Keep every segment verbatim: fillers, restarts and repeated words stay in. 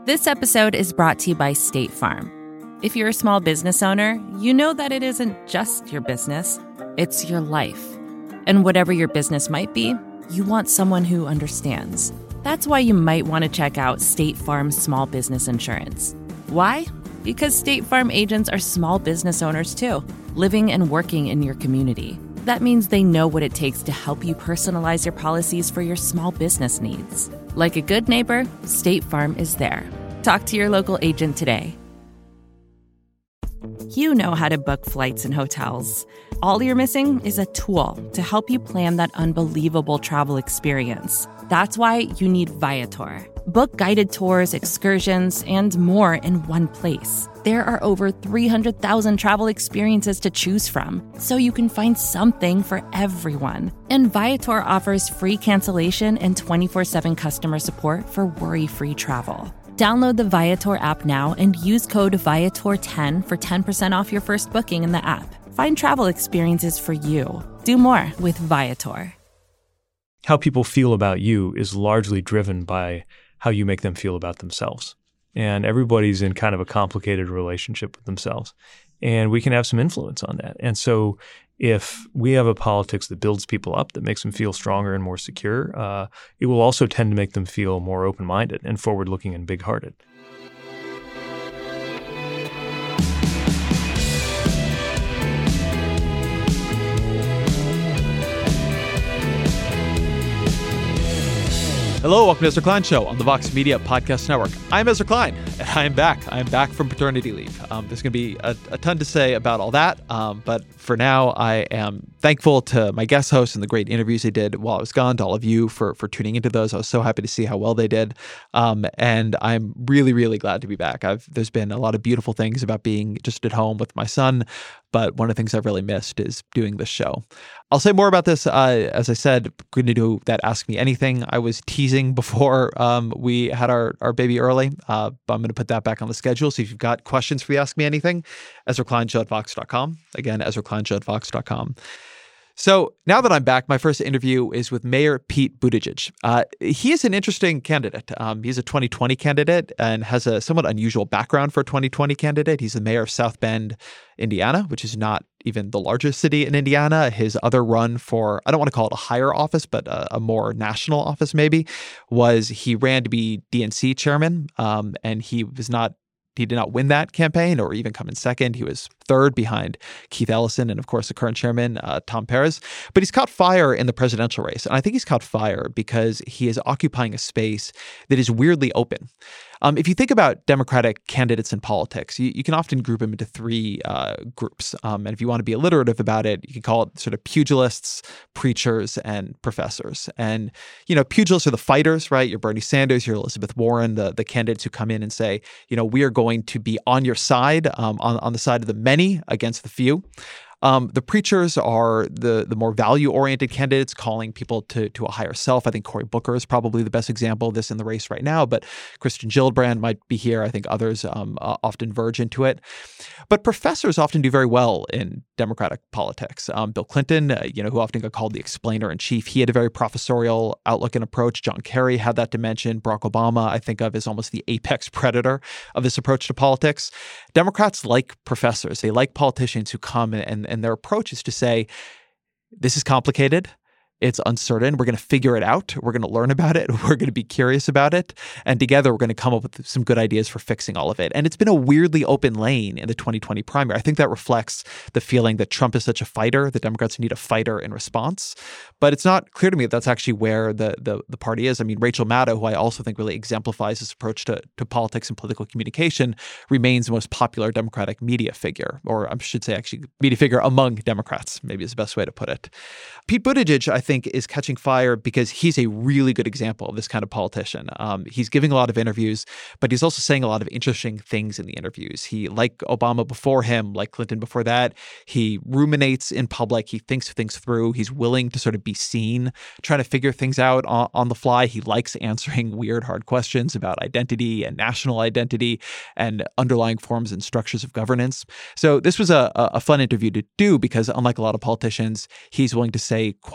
This episode is brought to you by State Farm. If you're a small business owner, you know that it isn't just your business, it's your life. And whatever your business might be, you want someone who understands. That's why you might want to check out State Farm Small Business Insurance. Why? Because State Farm agents are small business owners too, living and working in your community. That means they know what it takes to help you personalize your policies for your small business needs. Like a good neighbor, State Farm is there. Talk to your local agent today. You know how to book flights and hotels. All you're missing is a tool to help you plan that unbelievable travel experience. That's why you need Viator. Book guided tours, excursions, and more in one place. There are over three hundred thousand travel experiences to choose from, so you can find something for everyone. And Viator offers free cancellation and twenty-four seven customer support for worry-free travel. Download the Viator app now and use code Viator ten for ten percent off your first booking in the app. Find travel experiences for you. Do more with Viator. How people feel about you is largely driven by how you make them feel about themselves. And everybody's in kind of a complicated relationship with themselves. And we can have some influence on that. And so if we have a politics that builds people up, that makes them feel stronger and more secure, uh, it will also tend to make them feel more open-minded and forward-looking and big-hearted. Hello, welcome to Ezra Klein Show on the Vox Media Podcast Network. I'm Ezra Klein, and I'm back. I'm back from paternity leave. Um, there's going to be a, a ton to say about all that, um, but for now, I am thankful to my guest hosts and the great interviews they did while I was gone, to all of you for for tuning into those. I was so happy to see how well they did, um, and I'm really, really glad to be back. I've There's been a lot of beautiful things about being just at home with my son, but one of the things I've really missed is doing this show. I'll say more about this. Uh, as I said, going to do that Ask Me Anything. I was teasing before um, we had our, our baby early, uh, but I'm going to put that back on the schedule. So if you've got questions for the Ask Me Anything, Ezra Klein Show at Vox dot com. Again, Ezra Klein Show at Vox dot com. So now that I'm back, my first interview is with Mayor Pete Buttigieg. Uh, he is an interesting candidate. Um, he's a twenty twenty candidate and has a somewhat unusual background for a twenty twenty candidate. He's the mayor of South Bend, Indiana, which is not even the largest city in Indiana. His other run for, I don't want to call it a higher office, but a, a more national office maybe, was he ran to be D N C chairman, um, and he was not He did not win that campaign or even come in second. He was third behind Keith Ellison and, of course, the current chairman, uh, Tom Perez. But he's caught fire in the presidential race. And I think he's caught fire because he is occupying a space that is weirdly open. Um, if you think about Democratic candidates in politics, you, you can often group them into three uh, groups. Um, and if you want to be alliterative about it, you can call it sort of pugilists, preachers, and professors. And, you know, pugilists are the fighters, right? You're Bernie Sanders, you're Elizabeth Warren, the, the candidates who come in and say, you know, we are going to be on your side, um, on, on the side of the many against the few. Um, the preachers are the the more value-oriented candidates, calling people to to a higher self. I think Cory Booker is probably the best example of this in the race right now, but Kristen Gillibrand might be here. I think others um, uh, often verge into it. But professors often do very well in Democratic politics. Um, Bill Clinton, uh, you know, who often got called the explainer-in-chief, he had a very professorial outlook and approach. John Kerry had that dimension. Barack Obama, I think of as almost the apex predator of this approach to politics. Democrats like professors. They like politicians who come and, and And their approach is to say, this is complicated. It's uncertain. We're going to figure it out. We're going to learn about it. We're going to be curious about it. And together, we're going to come up with some good ideas for fixing all of it. And it's been a weirdly open lane in the twenty twenty primary. I think that reflects the feeling that Trump is such a fighter. The Democrats need a fighter in response. But it's not clear to me that that's actually where the the, the party is. I mean, Rachel Maddow, who I also think really exemplifies this approach to, to politics and political communication, remains the most popular Democratic media figure, or I should say actually media figure among Democrats, maybe is the best way to put it. Pete Buttigieg, I think, is catching fire because he's a really good example of this kind of politician. Um, he's giving a lot of interviews, but he's also saying a lot of interesting things in the interviews. He, like Obama before him, like Clinton before that, he ruminates in public. He thinks things through. He's willing to sort of be seen, trying to figure things out on, on the fly. He likes answering weird, hard questions about identity and national identity and underlying forms and structures of governance. So this was a, a fun interview to do because, unlike a lot of politicians, he's willing to say quite a bit.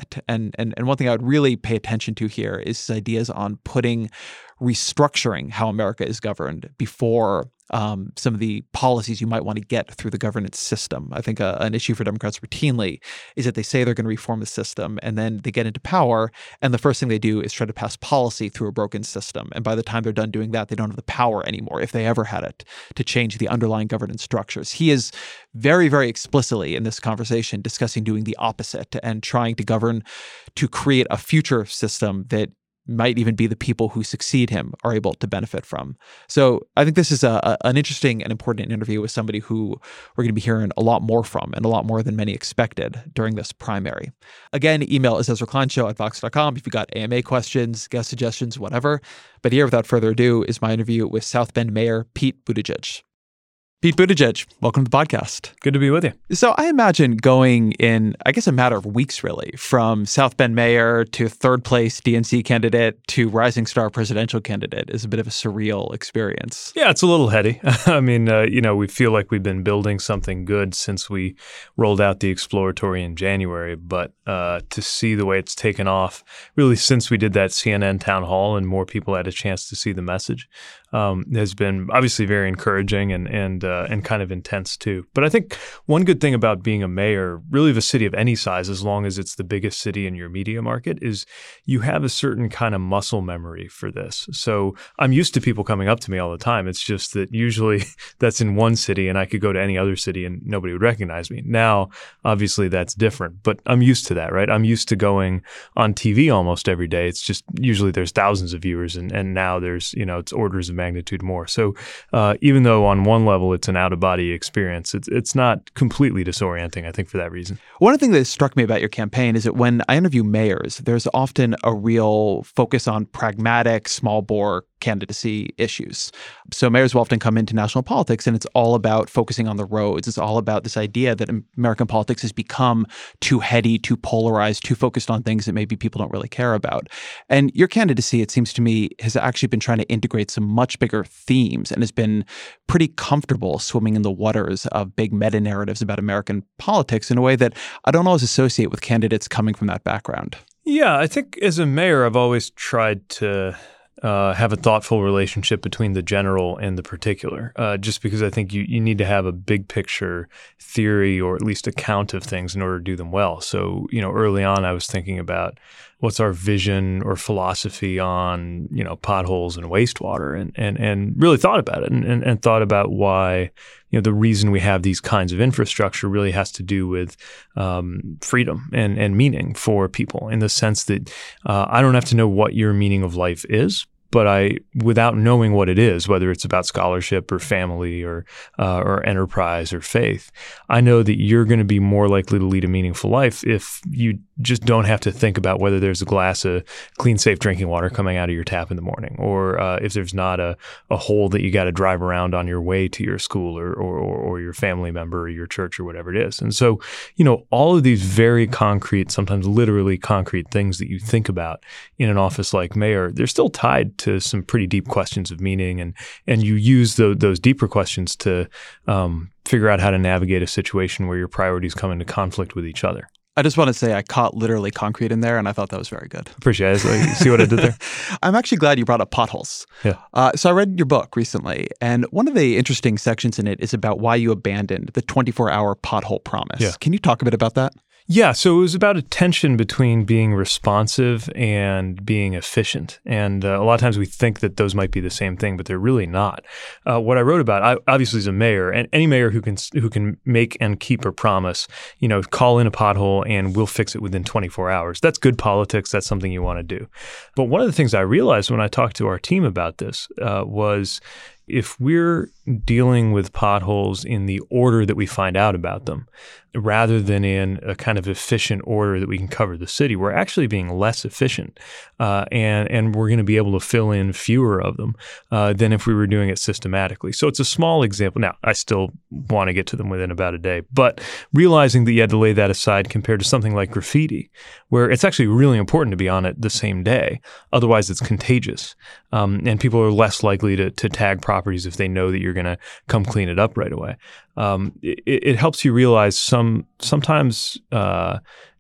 opposite. And, and, and one thing I would really pay attention to here is his ideas on putting restructuring how America is governed before um, some of the policies you might want to get through the governance system. I think uh, an issue for Democrats routinely is that they say they're going to reform the system, and then they get into power, and the first thing they do is try to pass policy through a broken system. And by the time they're done doing that, they don't have the power anymore, if they ever had it, to change the underlying governance structures. He is very, very explicitly in this conversation discussing doing the opposite and trying to govern to create a future system that might even be the people who succeed him are able to benefit from. So I think this is a, a, an interesting and important interview with somebody who we're going to be hearing a lot more from, and a lot more than many expected during this primary. Again, email is Ezra Klein Show at vox dot com if you've got A M A questions, guest suggestions, whatever. But here, without further ado, is my interview with South Bend Mayor Pete Buttigieg. Pete Buttigieg, welcome to the podcast. Good to be with you. So I imagine going in, I guess, a matter of weeks, really, from South Bend mayor to third place D N C candidate to rising star presidential candidate is a bit of a surreal experience. Yeah, it's a little heady. I mean, uh, you know, we feel like we've been building something good since we rolled out the Exploratory in January. But uh, to see the way it's taken off, really since we did that C N N town hall and more people had a chance to see the message, um, has been obviously very encouraging and and uh, and kind of intense too. But I think one good thing about being a mayor, really of a city of any size, as long as it's the biggest city in your media market, is you have a certain kind of muscle memory for this. So I'm used to people coming up to me all the time. It's just that usually that's in one city and I could go to any other city and nobody would recognize me. Now, obviously that's different, but I'm used to that, right? I'm used to going on T V almost every day. It's just usually there's thousands of viewers and, and now there's, you know, it's orders of magnitude more. So uh, even though on one level it's an out-of-body experience, it's it's not completely disorienting, I think, for that reason. One thing that struck me about your campaign is that when I interview mayors, there's often a real focus on pragmatic, small-bore candidacy issues. So mayors will often come into national politics and it's all about focusing on the roads. It's all about this idea that American politics has become too heady, too polarized, too focused on things that maybe people don't really care about. And your candidacy, it seems to me, has actually been trying to integrate some much bigger themes and has been pretty comfortable swimming in the waters of big meta-narratives about American politics in a way that I don't always associate with candidates coming from that background. Yeah, I think as a mayor, I've always tried to Uh, have a thoughtful relationship between the general and the particular, uh, just because I think you, you need to have a big picture theory or at least account of things in order to do them well. So, you know, early on, I was thinking about what's our vision or philosophy on, you know, potholes and wastewater, and and and really thought about it and, and, and thought about why, you know, the reason we have these kinds of infrastructure really has to do with um, freedom and, and meaning for people, in the sense that uh, I don't have to know what your meaning of life is, but I, without knowing what it is, whether it's about scholarship or family or uh, or enterprise or faith, I know that you're going to be more likely to lead a meaningful life if you just don't have to think about whether there's a glass of clean, safe drinking water coming out of your tap in the morning, or uh, if there's not a, a hole that you got to drive around on your way to your school or, or or your family member or your church or whatever it is. And so, you know, all of these very concrete, sometimes literally concrete things that you think about in an office like mayor, they're still tied to some pretty deep questions of meaning, and and you use the, those deeper questions to um, figure out how to navigate a situation where your priorities come into conflict with each other. I just want to say I caught literally concrete in there, and I thought that was very good. Appreciate it. So you see what I did there? I'm actually glad you brought up potholes. Yeah. Uh, so I read your book recently, and one of the interesting sections in it is about why you abandoned the twenty-four hour pothole promise. Yeah. Can you talk a bit about that? Yeah, so it was about a tension between being responsive and being efficient. And uh, a lot of times we think that those might be the same thing, but they're really not. Uh, what I wrote about, I, obviously as a mayor, and any mayor who can who can make and keep a promise, you know, call in a pothole and we'll fix it within twenty-four hours. That's good politics. That's something you want to do. But one of the things I realized when I talked to our team about this uh, was, if we're dealing with potholes in the order that we find out about them, rather than in a kind of efficient order that we can cover the city, we're actually being less efficient, uh, and and we're going to be able to fill in fewer of them uh, than if we were doing it systematically. So it's a small example. Now, I still want to get to them within about a day, but realizing that you had to lay that aside compared to something like graffiti, where it's actually really important to be on it the same day. Otherwise, it's contagious, um, and people are less likely to to tag properties if they know that you're going to come clean it up right away. Um, it, it helps you realize some sometimes uh,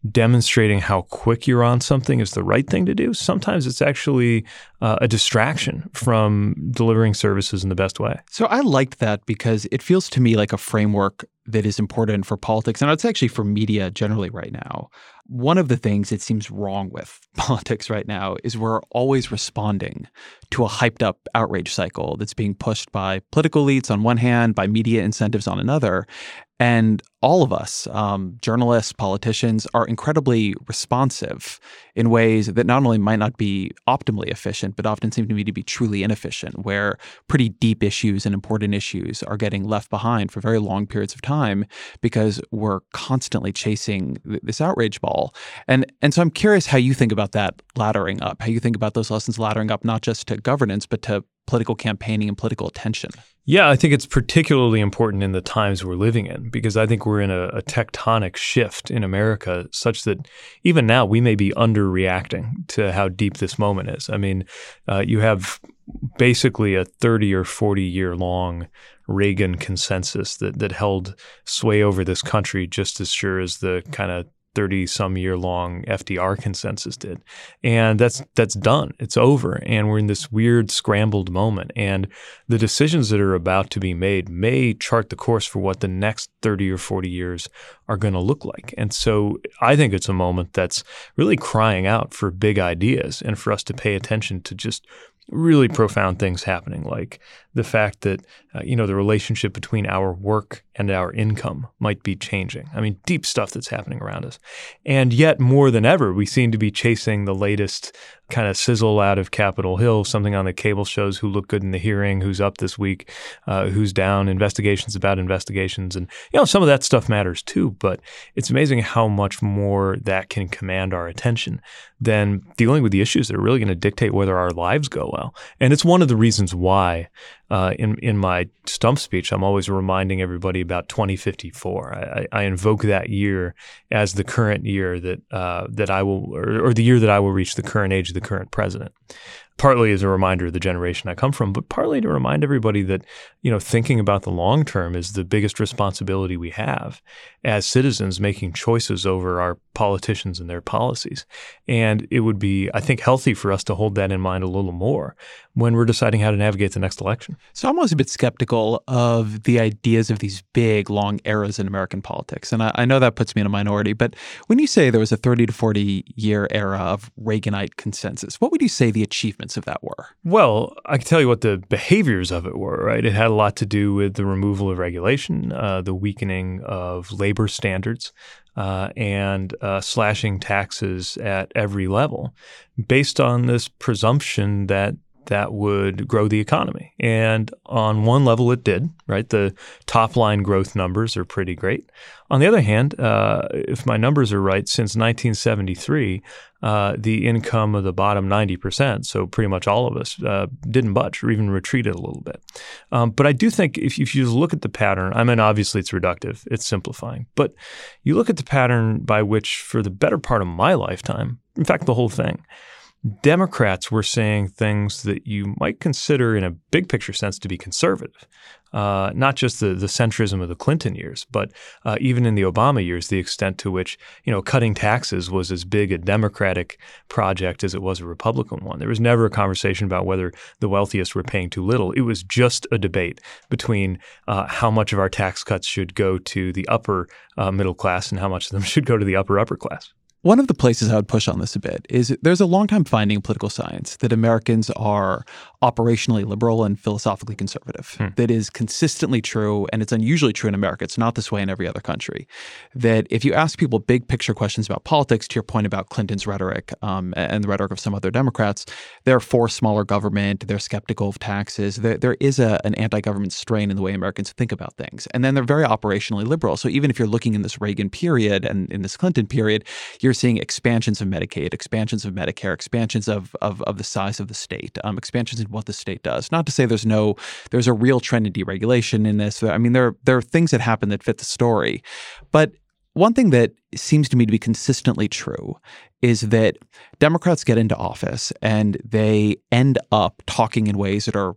demonstrating how quick you're on something is the right thing to do. Sometimes it's actually uh, a distraction from delivering services in the best way. So I liked that because it feels to me like a framework that is important for politics, and it's actually for media generally right now. One of the things it seems wrong with politics right now is we're always responding to a hyped up outrage cycle that's being pushed by political elites on one hand, by media incentives on another. And all of us, um, journalists, politicians, are incredibly responsive in ways that not only might not be optimally efficient, but often seem to me to be truly inefficient, where pretty deep issues and important issues are getting left behind for very long periods of time because we're constantly chasing th- this outrage ball. And, and so I'm curious how you think about that laddering up, how you think about those lessons laddering up, not just to governance, but to political campaigning and political attention. Yeah, I think it's particularly important in the times we're living in, because I think we're in a, a tectonic shift in America such that even now we may be underreacting to how deep this moment is. I mean, uh, you have basically a thirty or forty year long Reagan consensus that that held sway over this country just as sure as the kind of thirty-some year long F D R consensus did. And that's that's done. It's over. And we're in this weird scrambled moment. And the decisions that are about to be made may chart the course for what the next thirty or forty years are going to look like. And so I think it's a moment that's really crying out for big ideas and for us to pay attention to just really profound things happening, like the fact that, uh, you know, the relationship between our work and our income might be changing. I mean, deep stuff that's happening around us. And yet, more than ever, we seem to be chasing the latest kind of sizzle out of Capitol Hill, something on the cable shows, who look good in the hearing, who's up this week, uh, who's down, investigations about investigations. And, you know, some of that stuff matters too, but it's amazing how much more that can command our attention than dealing with the issues that are really going to dictate whether our lives go well. And it's one of the reasons why Uh, in in my stump speech, I'm always reminding everybody about twenty fifty-four. I, I invoke that year as the current year that uh, that I will, or, or the year that I will reach the current age of the current president. Partly as a reminder of the generation I come from, but partly to remind everybody that, you know, thinking about the long term is the biggest responsibility we have as citizens making choices over our politicians and their policies. And it would be, I think, healthy for us to hold that in mind a little more when we're deciding how to navigate the next election. So I'm always a bit skeptical of the ideas of these big, long eras in American politics. And I, I know that puts me in a minority, but when you say there was a thirty to forty year era of Reaganite consensus, what would you say the achievements of that were? Well, I can tell you what the behaviors of it were, right? It had a lot to do with the removal of regulation, uh, the weakening of labor standards, uh, and uh, slashing taxes at every level based on this presumption that that would grow the economy. And on one level, it did, right? The top line growth numbers are pretty great. On the other hand, uh, if my numbers are right, since nineteen seventy-three, uh, the income of the bottom ninety percent, so pretty much all of us, uh, didn't budge or even retreated a little bit. Um, but I do think if, if you look at the pattern, I mean, obviously it's reductive, it's simplifying, but you look at the pattern by which for the better part of my lifetime, in fact, the whole thing, Democrats were saying things that you might consider in a big picture sense to be conservative, uh, not just the, the centrism of the Clinton years, but uh, even in the Obama years, the extent to which, you know, cutting taxes was as big a Democratic project as it was a Republican one. There was never a conversation about whether the wealthiest were paying too little. It was just a debate between uh, how much of our tax cuts should go to the upper uh, middle class and how much of them should go to the upper upper class. One of the places I would push on this a bit is there's a long-time finding in political science that Americans are operationally liberal and philosophically conservative. Hmm. That is consistently true, and it's unusually true in America. It's not this way in every other country. That if you ask people big picture questions about politics, to your point about Clinton's rhetoric um, and the rhetoric of some other Democrats, they're for smaller government, they're skeptical of taxes. There, there is a, an anti-government strain in the way Americans think about things. And then they're very operationally liberal. So even if you're looking in this Reagan period and in this Clinton period, you're seeing expansions of Medicaid, expansions of Medicare, expansions of of, of the size of the state, um, expansions in what the state does. Not to say there's no, there's a real trend in deregulation in this. I mean, there, there are things that happen that fit the story. But one thing that seems to me to be consistently true is that Democrats get into office and they end up talking in ways that are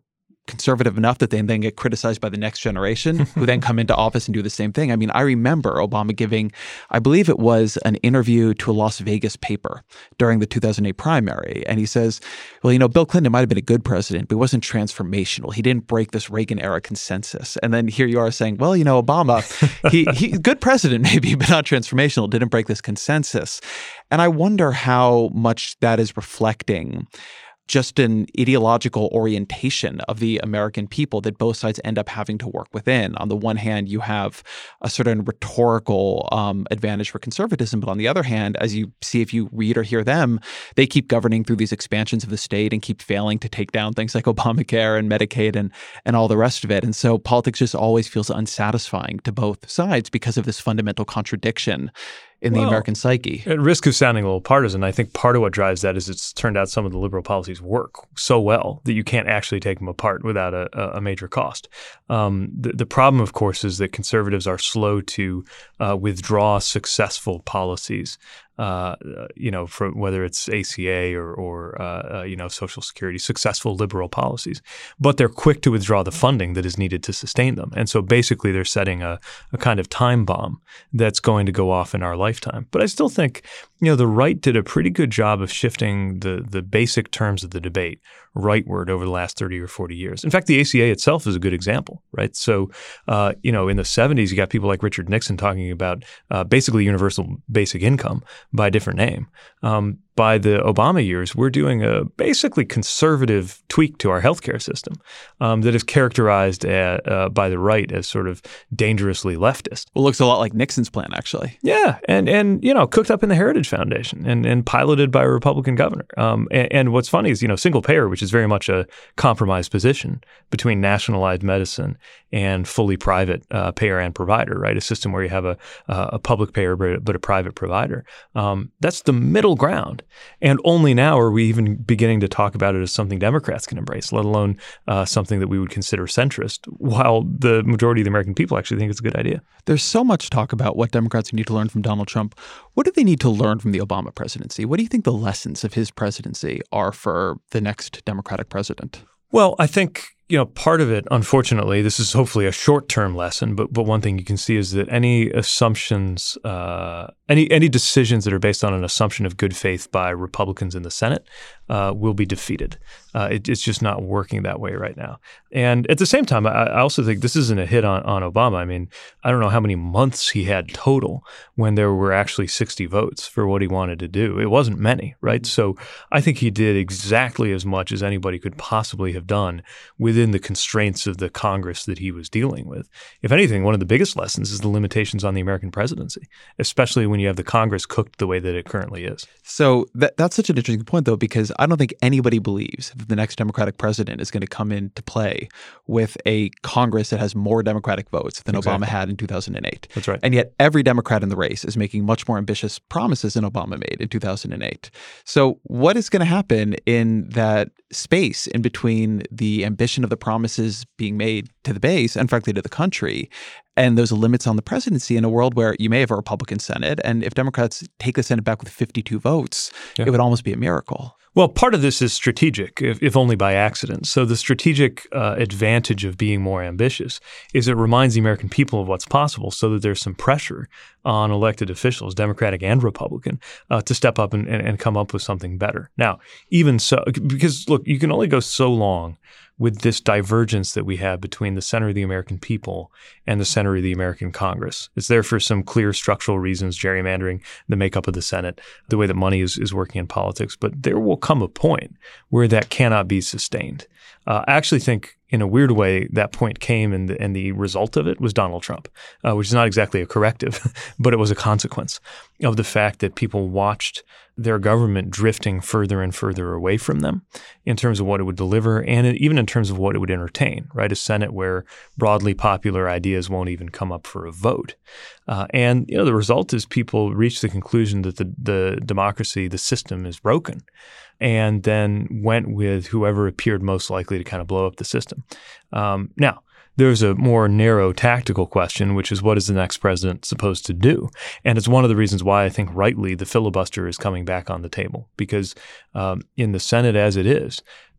conservative enough that they then get criticized by the next generation who then come into office and do the same thing. I mean, I remember Obama giving, I believe it was an interview to a Las Vegas paper during the two thousand eight primary. And he says, well, you know, Bill Clinton might have been a good president, but he wasn't transformational. He didn't break this Reagan era consensus. And then here you are saying, well, you know, Obama, he, he good president maybe, but not transformational, didn't break this consensus. And I wonder how much that is reflecting just an ideological orientation of the American people that both sides end up having to work within. On the one hand, you have a certain rhetorical um, advantage for conservatism, but on the other hand, as you see if you read or hear them, they keep governing through these expansions of the state and keep failing to take down things like Obamacare and Medicaid and, and all the rest of it. And so politics just always feels unsatisfying to both sides because of this fundamental contradiction in the well, American psyche. At risk of sounding a little partisan, I think part of what drives that is it's turned out some of the liberal policies work so well that you can't actually take them apart without a, a major cost. Um, the, the problem, of course, is that conservatives are slow to uh, withdraw successful policies. Uh, you know, from whether it's A C A or, or uh, uh, you know, Social Security, successful liberal policies, but they're quick to withdraw the funding that is needed to sustain them. And so basically they're setting a, a kind of time bomb that's going to go off in our lifetime. But I still think, you know, the right did a pretty good job of shifting the the basic terms of the debate rightward over the last thirty or forty years. In fact, the A C A itself is a good example, right? So, uh, you know, in the seventies, you got people like Richard Nixon talking about uh, basically universal basic income by a different name. Um, by the Obama years, we're doing a basically conservative tweak to our healthcare system um, that is characterized at, uh, by the right as sort of dangerously leftist. Well, it looks a lot like Nixon's plan, actually. Yeah, and and you know, cooked up in the Heritage Foundation and and piloted by a Republican governor. Um, and, and what's funny is, you know, single payer, which is very much a compromised position between nationalized medicine and fully private uh, payer and provider, right? A system where you have a a public payer but, but a private provider. Um, that's the middle ground. And only now are we even beginning to talk about it as something Democrats can embrace, let alone uh, something that we would consider centrist, while the majority of the American people actually think it's a good idea. There's so much talk about what Democrats need to learn from Donald Trump. What do they need to learn from the Obama presidency? What do you think the lessons of his presidency are for the next Democratic president? Well, I think, you know, part of it, unfortunately, this is hopefully a short-term lesson, but but one thing you can see is that any assumptions, uh, any any decisions that are based on an assumption of good faith by Republicans in the Senate uh, will be defeated. Uh, it, it's just not working that way right now. And at the same time, I, I also think this isn't a hit on, on Obama. I mean, I don't know how many months he had total when there were actually sixty votes for what he wanted to do. It wasn't many, right? So I think he did exactly as much as anybody could possibly have done with within the constraints of the Congress that he was dealing with. If anything, one of the biggest lessons is the limitations on the American presidency, especially when you have the Congress cooked the way that it currently is. So that, that's such an interesting point, though, because I don't think anybody believes that the next Democratic president is going to come into play with a Congress that has more Democratic votes than exactly. Obama had in two thousand eight. That's right. And yet every Democrat in the race is making much more ambitious promises than Obama made in two thousand eight. So what is going to happen in that space in between the ambition of the promises being made to the base and frankly to the country and those limits on the presidency in a world where you may have a Republican Senate, and if Democrats take the Senate back with fifty-two votes, yeah. it would almost be a miracle. Well, part of this is strategic, if, if only by accident. So the strategic uh, advantage of being more ambitious is it reminds the American people of what's possible so that there's some pressure on elected officials, Democratic and Republican, uh, to step up and, and, and come up with something better. Now, even so, because look, you can only go so long with this divergence that we have between the center of the American people and the center of the American Congress. It's there for some clear structural reasons, gerrymandering, the makeup of the Senate, the way that money is, is working in politics. But there will come a point where that cannot be sustained. Uh, I actually think, in a weird way, that point came, and the, and the result of it was Donald Trump, uh, which is not exactly a corrective, but it was a consequence of the fact that people watched their government drifting further and further away from them in terms of what it would deliver and even in terms of what it would entertain, right? A Senate where broadly popular ideas won't even come up for a vote. Uh, and, you know, the result is people reach the conclusion that the, the democracy, the system is broken, and then went with whoever appeared most likely to kind of blow up the system. Um, now, there's a more narrow tactical question, which is what is the next president supposed to do? And it's one of the reasons why I think rightly the filibuster is coming back on the table, because um, in the Senate as it is,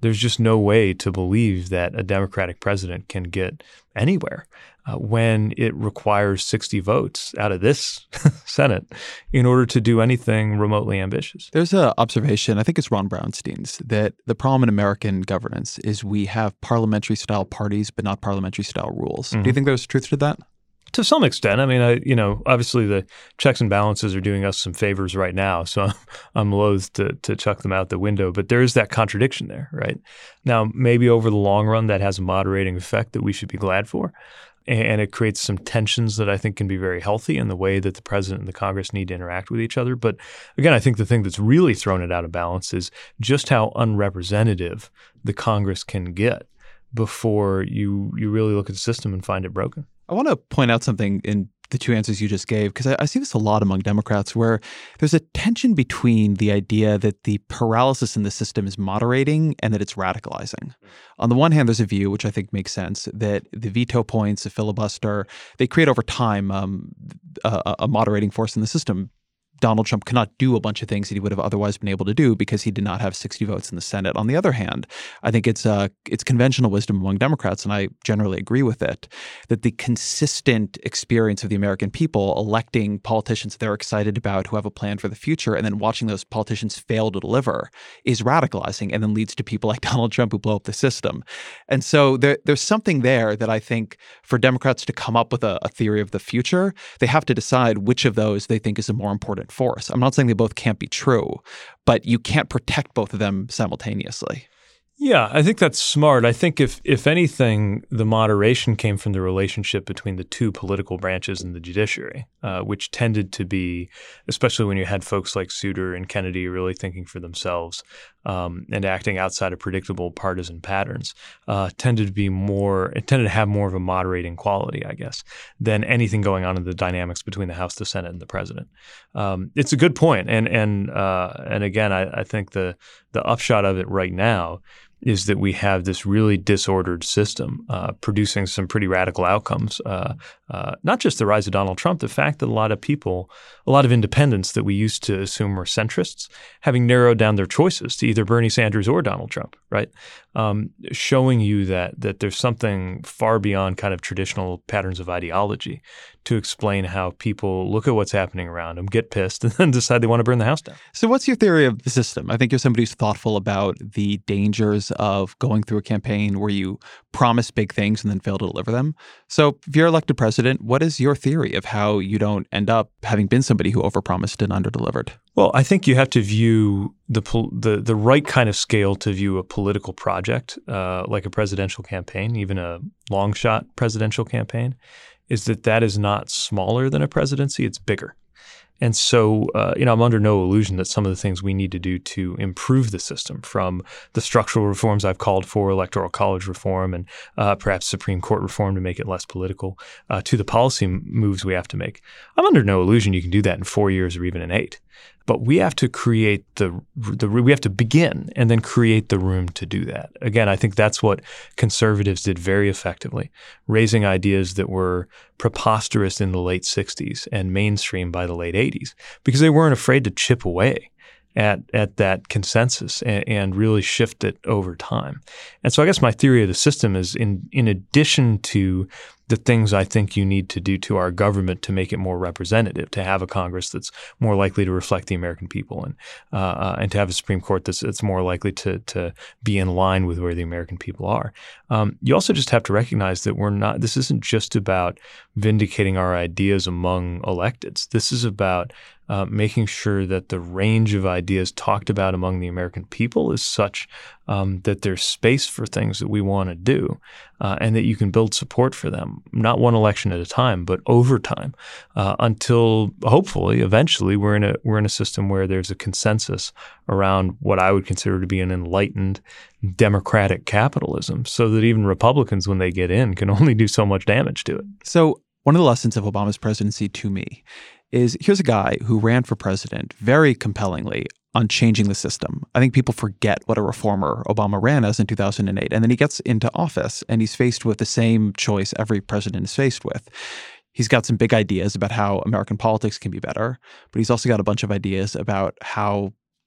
there's just no way to believe that a Democratic president can get anywhere uh, when it requires sixty votes out of this Senate in order to do anything remotely ambitious. There's an observation, I think it's Ron Brownstein's, that the problem in American governance is we have parliamentary-style parties but not parliamentary-style rules. Mm-hmm. Do you think there's truth to that? To some extent. I mean, I, you know, obviously the checks and balances are doing us some favors right now, so I'm loath to to chuck them out the window. But there is that contradiction there, right? Now, maybe over the long run, that has a moderating effect that we should be glad for. And it creates some tensions that I think can be very healthy in the way that the president and the Congress need to interact with each other. But again, I think the thing that's really thrown it out of balance is just how unrepresentative the Congress can get before you you really look at the system and find it broken. I want to point out something in the two answers you just gave, because I, I see this a lot among Democrats where there's a tension between the idea that the paralysis in the system is moderating and that it's radicalizing. Mm-hmm. On the one hand, there's a view, which I think makes sense, that the veto points, the filibuster, they create over time um, a, a moderating force in the system. Donald Trump cannot do a bunch of things that he would have otherwise been able to do because he did not have sixty votes in the Senate. On the other hand, I think it's uh, it's conventional wisdom among Democrats, and I generally agree with it, that the consistent experience of the American people electing politicians they're excited about who have a plan for the future and then watching those politicians fail to deliver is radicalizing and then leads to people like Donald Trump who blow up the system. And so there, there's something there that I think for Democrats to come up with a, a theory of the future, they have to decide which of those they think is a more important force. I'm not saying they both can't be true, but you can't protect both of them simultaneously. Yeah, I think that's smart. I think if if anything, the moderation came from the relationship between the two political branches in the judiciary, uh, which tended to be, especially when you had folks like Souter and Kennedy really thinking for themselves um, and acting outside of predictable partisan patterns, uh, tended to be more, it tended to have more of a moderating quality, I guess, than anything going on in the dynamics between the House, the Senate, and the president. Um, it's a good point. And and uh, and again, I, I think the the upshot of it right now is that we have this really disordered system uh, producing some pretty radical outcomes. Uh, uh, not just the rise of Donald Trump, the fact that a lot of people, a lot of independents that we used to assume were centrists, having narrowed down their choices to either Bernie Sanders or Donald Trump, right? Um, showing you that that there's something far beyond kind of traditional patterns of ideology to explain how people look at what's happening around them, get pissed, and then decide they want to burn the house down. So what's your theory of the system? I think you're somebody who's thoughtful about the dangers of going through a campaign where you promise big things and then fail to deliver them. So if you're elected president, what is your theory of how you don't end up having been somebody who overpromised and underdelivered? Well, I think you have to view the the the right kind of scale to view a political project, uh, like a presidential campaign, even a long shot presidential campaign, is that that is not smaller than a presidency, it's bigger. And so, uh, you know, I'm under no illusion that some of the things we need to do to improve the system, from the structural reforms I've called for, electoral college reform, and uh, perhaps Supreme Court reform to make it less political, uh, to the policy moves we have to make. I'm under no illusion you can do that in four years or even in eight. But we have to create the, the we have to begin and then create the room to do that. Again, I think that's what conservatives did very effectively, raising ideas that were preposterous in the late sixties and mainstream by the late eighties, because they weren't afraid to chip away at at that consensus and, and really shift it over time. And so I guess my theory of the system is in in addition to the things I think you need to do to our government to make it more representative, to have a Congress that's more likely to reflect the American people, and uh, uh, and to have a Supreme Court that's, that's more likely to to be in line with where the American people are. Um, you also just have to recognize that we're not. This isn't just about vindicating our ideas among electeds. This is about Uh, making sure that the range of ideas talked about among the American people is such um, that there's space for things that we want to do uh, and that you can build support for them, not one election at a time, but over time, uh, until hopefully eventually we're in a we're in a system where there's a consensus around what I would consider to be an enlightened democratic capitalism, so that even Republicans, when they get in, can only do so much damage to it. So one of the lessons of Obama's presidency to me is here's a guy who ran for president very compellingly on changing the system. I think people forget what a reformer Obama ran as in two thousand eight. And then he gets into office and he's faced with the same choice every president is faced with. He's got some big ideas about how American politics can be better, but he's also got a bunch of ideas about how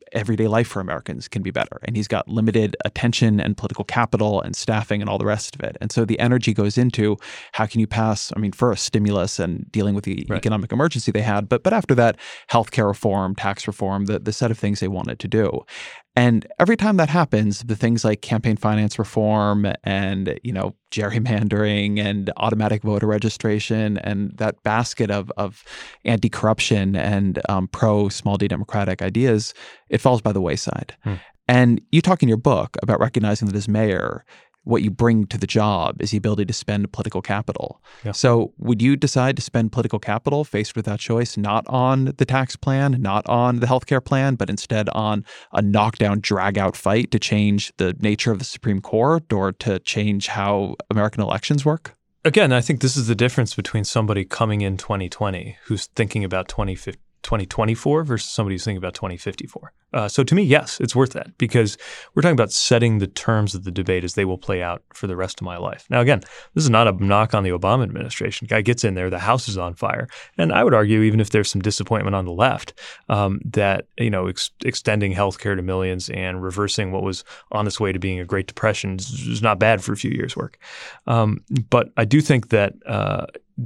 everyday life for Americans can be better. And he's got limited attention and political capital and staffing and all the rest of it. And so the energy goes into how can you pass, I mean, first stimulus and dealing with the right. economic emergency they had, but but after that, healthcare reform, tax reform, the, the set of things they wanted to do. And every time that happens, the things like campaign finance reform and, you know, gerrymandering and automatic voter registration and that basket of, of anti-corruption and um, pro-small d democratic ideas, it falls by the wayside. Hmm. And you talk in your book about recognizing that as mayor, what you bring to the job is the ability to spend political capital. Yeah. So would you decide to spend political capital faced with that choice, not on the tax plan, not on the healthcare plan, but instead on a knockdown, drag-out fight to change the nature of the Supreme Court or to change how American elections work? Again, I think this is the difference between somebody coming in twenty twenty who's thinking about twenty twenty-four versus somebody who's thinking about twenty fifty-four. Uh, so to me, yes, it's worth that because we're talking about setting the terms of the debate as they will play out for the rest of my life. Now, again, this is not a knock on the Obama administration. Guy gets in there, the house is on fire. And I would argue, even if there's some disappointment on the left, um, that, you know, ex- extending healthcare to millions and reversing what was on its way to being a Great Depression is, is not bad for a few years' work. Um, but I do think that uh,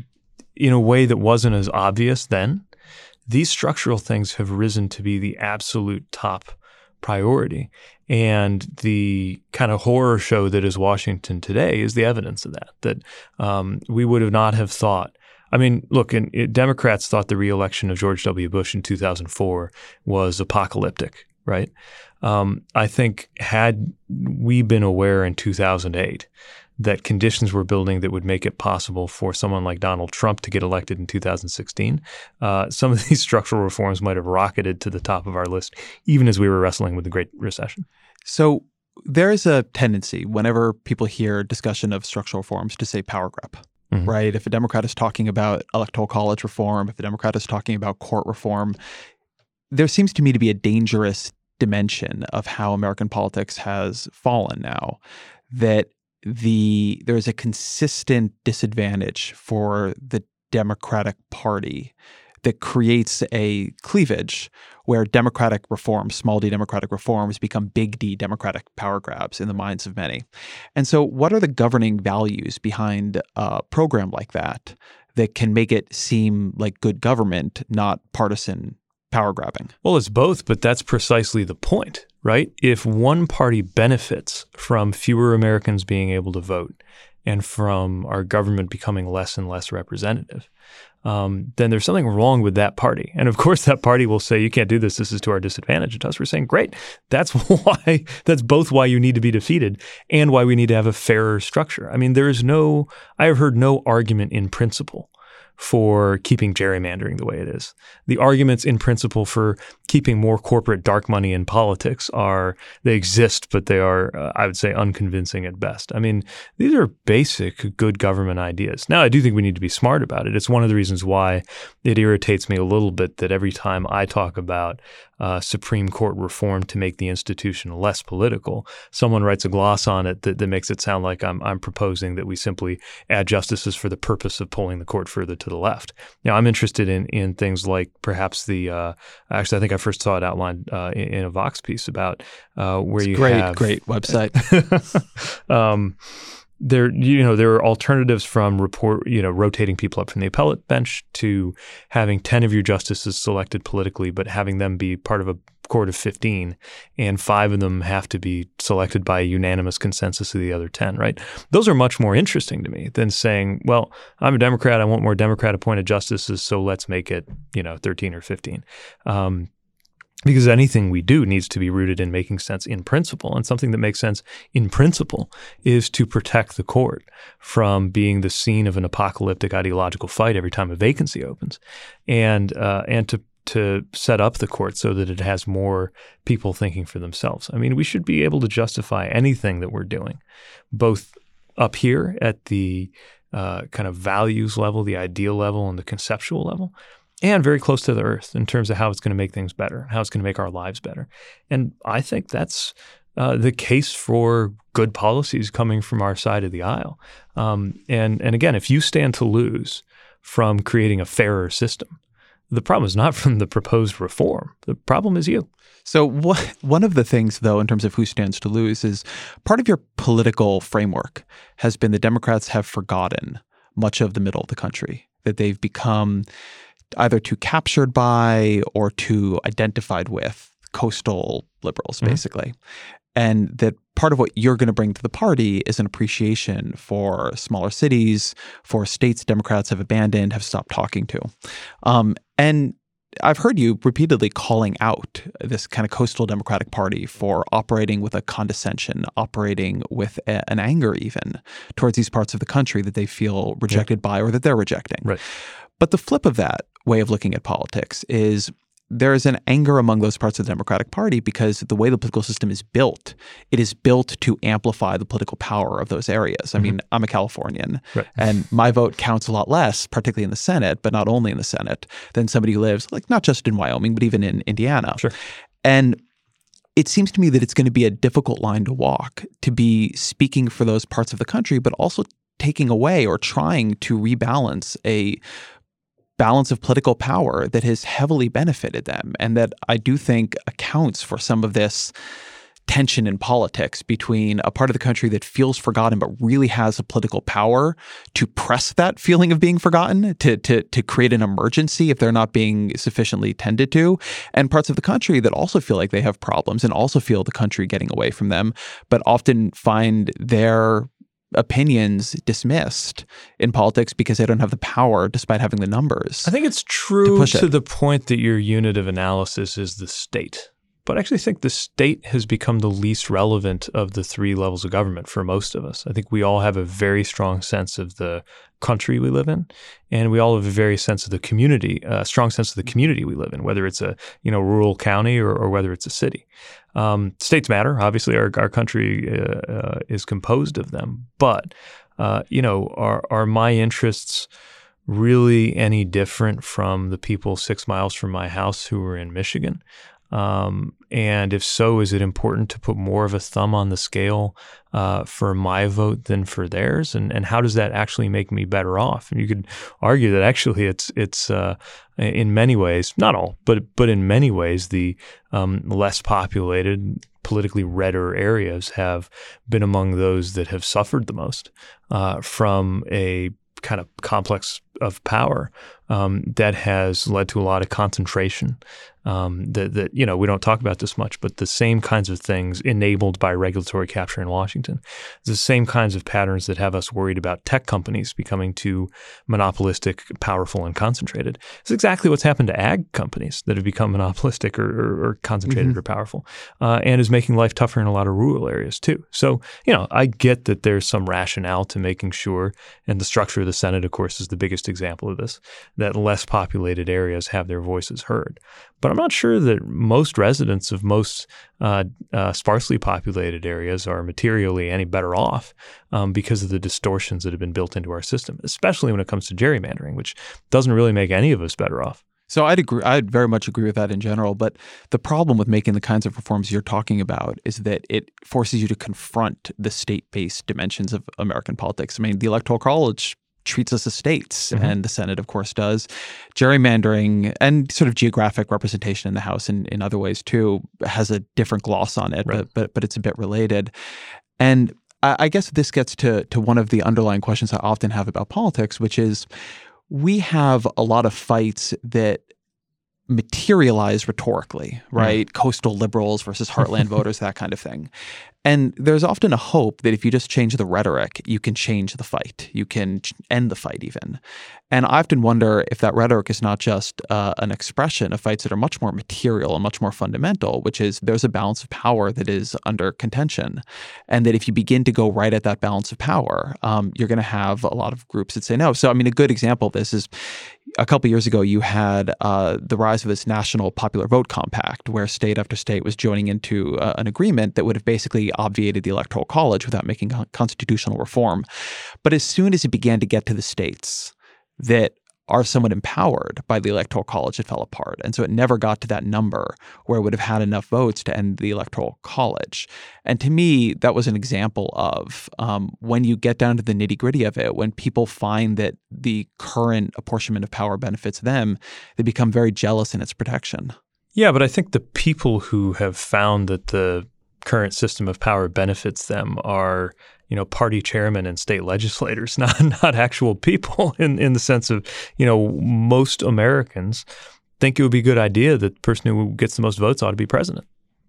in a way that wasn't as obvious then, these structural things have risen to be the absolute top priority. And the kind of horror show that is Washington today is the evidence of that, that um, we would have not have thought. I mean, look, and it, Democrats thought the reelection of George W. Bush in two thousand four was apocalyptic, right? Um, I think had we been aware in two thousand eight that conditions were building that would make it possible for someone like Donald Trump to get elected in two thousand sixteen, uh, some of these structural reforms might have rocketed to the top of our list, even as we were wrestling with the Great Recession. So there is a tendency whenever people hear discussion of structural reforms to say power grab, mm-hmm. right? If a Democrat is talking about electoral college reform, if a Democrat is talking about court reform, there seems to me to be a dangerous dimension of how American politics has fallen now, that the there is a consistent disadvantage for the Democratic Party that creates a cleavage where democratic reforms, small d democratic reforms, become big D democratic power grabs in the minds of many. And so what are the governing values behind a program like that that can make it seem like good government, not partisan power grabbing? Well, it's both, but that's precisely the point, right? If one party benefits from fewer Americans being able to vote and from our government becoming less and less representative, um, then there's something wrong with that party. And of course, that party will say, you can't do this. This is to our disadvantage. And us, we're saying, great. That's why, that's both why you need to be defeated and why we need to have a fairer structure. I mean, there is no, I have heard no argument in principle for keeping gerrymandering the way it is. The arguments in principle for keeping more corporate dark money in politics are, they exist, but they are, uh, I would say, unconvincing at best. I mean, these are basic good government ideas. Now, I do think we need to be smart about it. It's one of the reasons why it irritates me a little bit that every time I talk about uh, Supreme Court reform to make the institution less political, someone writes a gloss on it that, that makes it sound like I'm, I'm proposing that we simply add justices for the purpose of pulling the court further to the left. Now, I'm interested in in things like perhaps the uh, actually, I think I first saw it outlined uh, in, in a Vox piece about uh, where it's you great, have great website. um, there, you know, there are alternatives from report, you know, rotating people up from the appellate bench to having ten of your justices selected politically, but having them be part of a court of fifteen, and five of them have to be selected by a unanimous consensus of the other ten, right? Those are much more interesting to me than saying, well, I'm a Democrat, I want more Democrat-appointed justices, so let's make it, you know, thirteen or fifteen. Um, because anything we do needs to be rooted in making sense in principle, and something that makes sense in principle is to protect the court from being the scene of an apocalyptic ideological fight every time a vacancy opens, and uh, and to to set up the court so that it has more people thinking for themselves. I mean, we should be able to justify anything that we're doing, both up here at the uh, kind of values level, the ideal level, and the conceptual level, and very close to the earth in terms of how it's going to make things better, how it's going to make our lives better. And I think that's uh, the case for good policies coming from our side of the aisle. Um, and, and again, if you stand to lose from creating a fairer system, the problem is not from the proposed reform. The problem is you. So what, one of the things, though, in terms of who stands to lose is part of your political framework has been the Democrats have forgotten much of the middle of the country, that they've become either too captured by or too identified with coastal liberals, mm-hmm. basically. And that part of what you're going to bring to the party is an appreciation for smaller cities, for states Democrats have abandoned, have stopped talking to. Um, and I've heard you repeatedly calling out this kind of coastal Democratic Party for operating with a condescension, operating with a, an anger even towards these parts of the country that they feel rejected yeah. by or that they're rejecting. Right. But the flip of that way of looking at politics is there is an anger among those parts of the Democratic Party because the way the political system is built, it is built to amplify the political power of those areas. I mm-hmm. mean, I'm a Californian, right. and my vote counts a lot less, particularly in the Senate, but not only in the Senate, than somebody who lives, like, not just in Wyoming, but even in Indiana. Sure. And it seems to me that it's going to be a difficult line to walk, to be speaking for those parts of the country, but also taking away or trying to rebalance a balance of political power that has heavily benefited them, and that I do think accounts for some of this tension in politics between a part of the country that feels forgotten but really has a political power to press that feeling of being forgotten, to to to create an emergency if they're not being sufficiently tended to, and parts of the country that also feel like they have problems and also feel the country getting away from them, but often find their opinions dismissed in politics because they don't have the power despite having the numbers. I think it's true to, to the point that your unit of analysis is the state. But I actually think the state has become the least relevant of the three levels of government for most of us. I think we all have a very strong sense of the country we live in, and we all have a very sense of the community, a uh, strong sense of the community we live in, whether it's a you know rural county or, or whether it's a city. Um, states matter. Obviously, our our country uh, uh, is composed of them. But uh, you know, are are my interests really any different from the people six miles from my house who are in Michigan? Um, and if so, is it important to put more of a thumb on the scale uh, for my vote than for theirs? And and how does that actually make me better off? And you could argue that actually it's it's uh, in many ways, not all, but but in many ways, the um, less populated, politically redder areas have been among those that have suffered the most uh, from a kind of complex of power um, that has led to a lot of concentration. Um, that, that, you know, we don't talk about this much, but the same kinds of things enabled by regulatory capture in Washington, the same kinds of patterns that have us worried about tech companies becoming too monopolistic, powerful, and concentrated. It's exactly what's happened to ag companies that have become monopolistic or, or, or concentrated mm-hmm. or powerful, uh, and is making life tougher in a lot of rural areas too. So, you know, I get that there's some rationale to making sure, and the structure of the Senate, of course, is the biggest example of this, that less populated areas have their voices heard. But I'm not sure that most residents of most uh, uh, sparsely populated areas are materially any better off um, because of the distortions that have been built into our system, especially when it comes to gerrymandering, which doesn't really make any of us better off. So I'd agree. I'd very much agree with that in general. But the problem with making the kinds of reforms you're talking about is that it forces you to confront the state-based dimensions of American politics. I mean, the Electoral College treats us as states, mm-hmm. and the Senate, of course, does. Gerrymandering and sort of geographic representation in the House in, in other ways, too, has a different gloss on it, right. but, but but it's a bit related. And I, I guess this gets to to one of the underlying questions I often have about politics, which is we have a lot of fights that materialize rhetorically, right? Mm. Coastal liberals versus heartland voters, that kind of thing. And there's often a hope that if you just change the rhetoric, you can change the fight. You can end the fight even. And I often wonder if that rhetoric is not just uh, an expression of fights that are much more material and much more fundamental, which is there's a balance of power that is under contention. And that if you begin to go right at that balance of power, um, you're going to have a lot of groups that say no. So, I mean, a good example of this is a couple of years ago, you had uh, the rise of this National Popular Vote Compact, where state after state was joining into uh, an agreement that would have basically obviated the Electoral College without making constitutional reform. But as soon as it began to get to the states that are somewhat empowered by the Electoral College that fell apart. And so it never got to that number where it would have had enough votes to end the Electoral College. And to me, that was an example of um, when you get down to the nitty gritty of it, when people find that the current apportionment of power benefits them, they become very jealous in its protection. Yeah, but I think the people who have found that the current system of power benefits them are, you know, party chairmen and state legislators, not not actual people in, in the sense of, you know, most Americans think it would be a good idea that the person who gets the most votes ought to be president.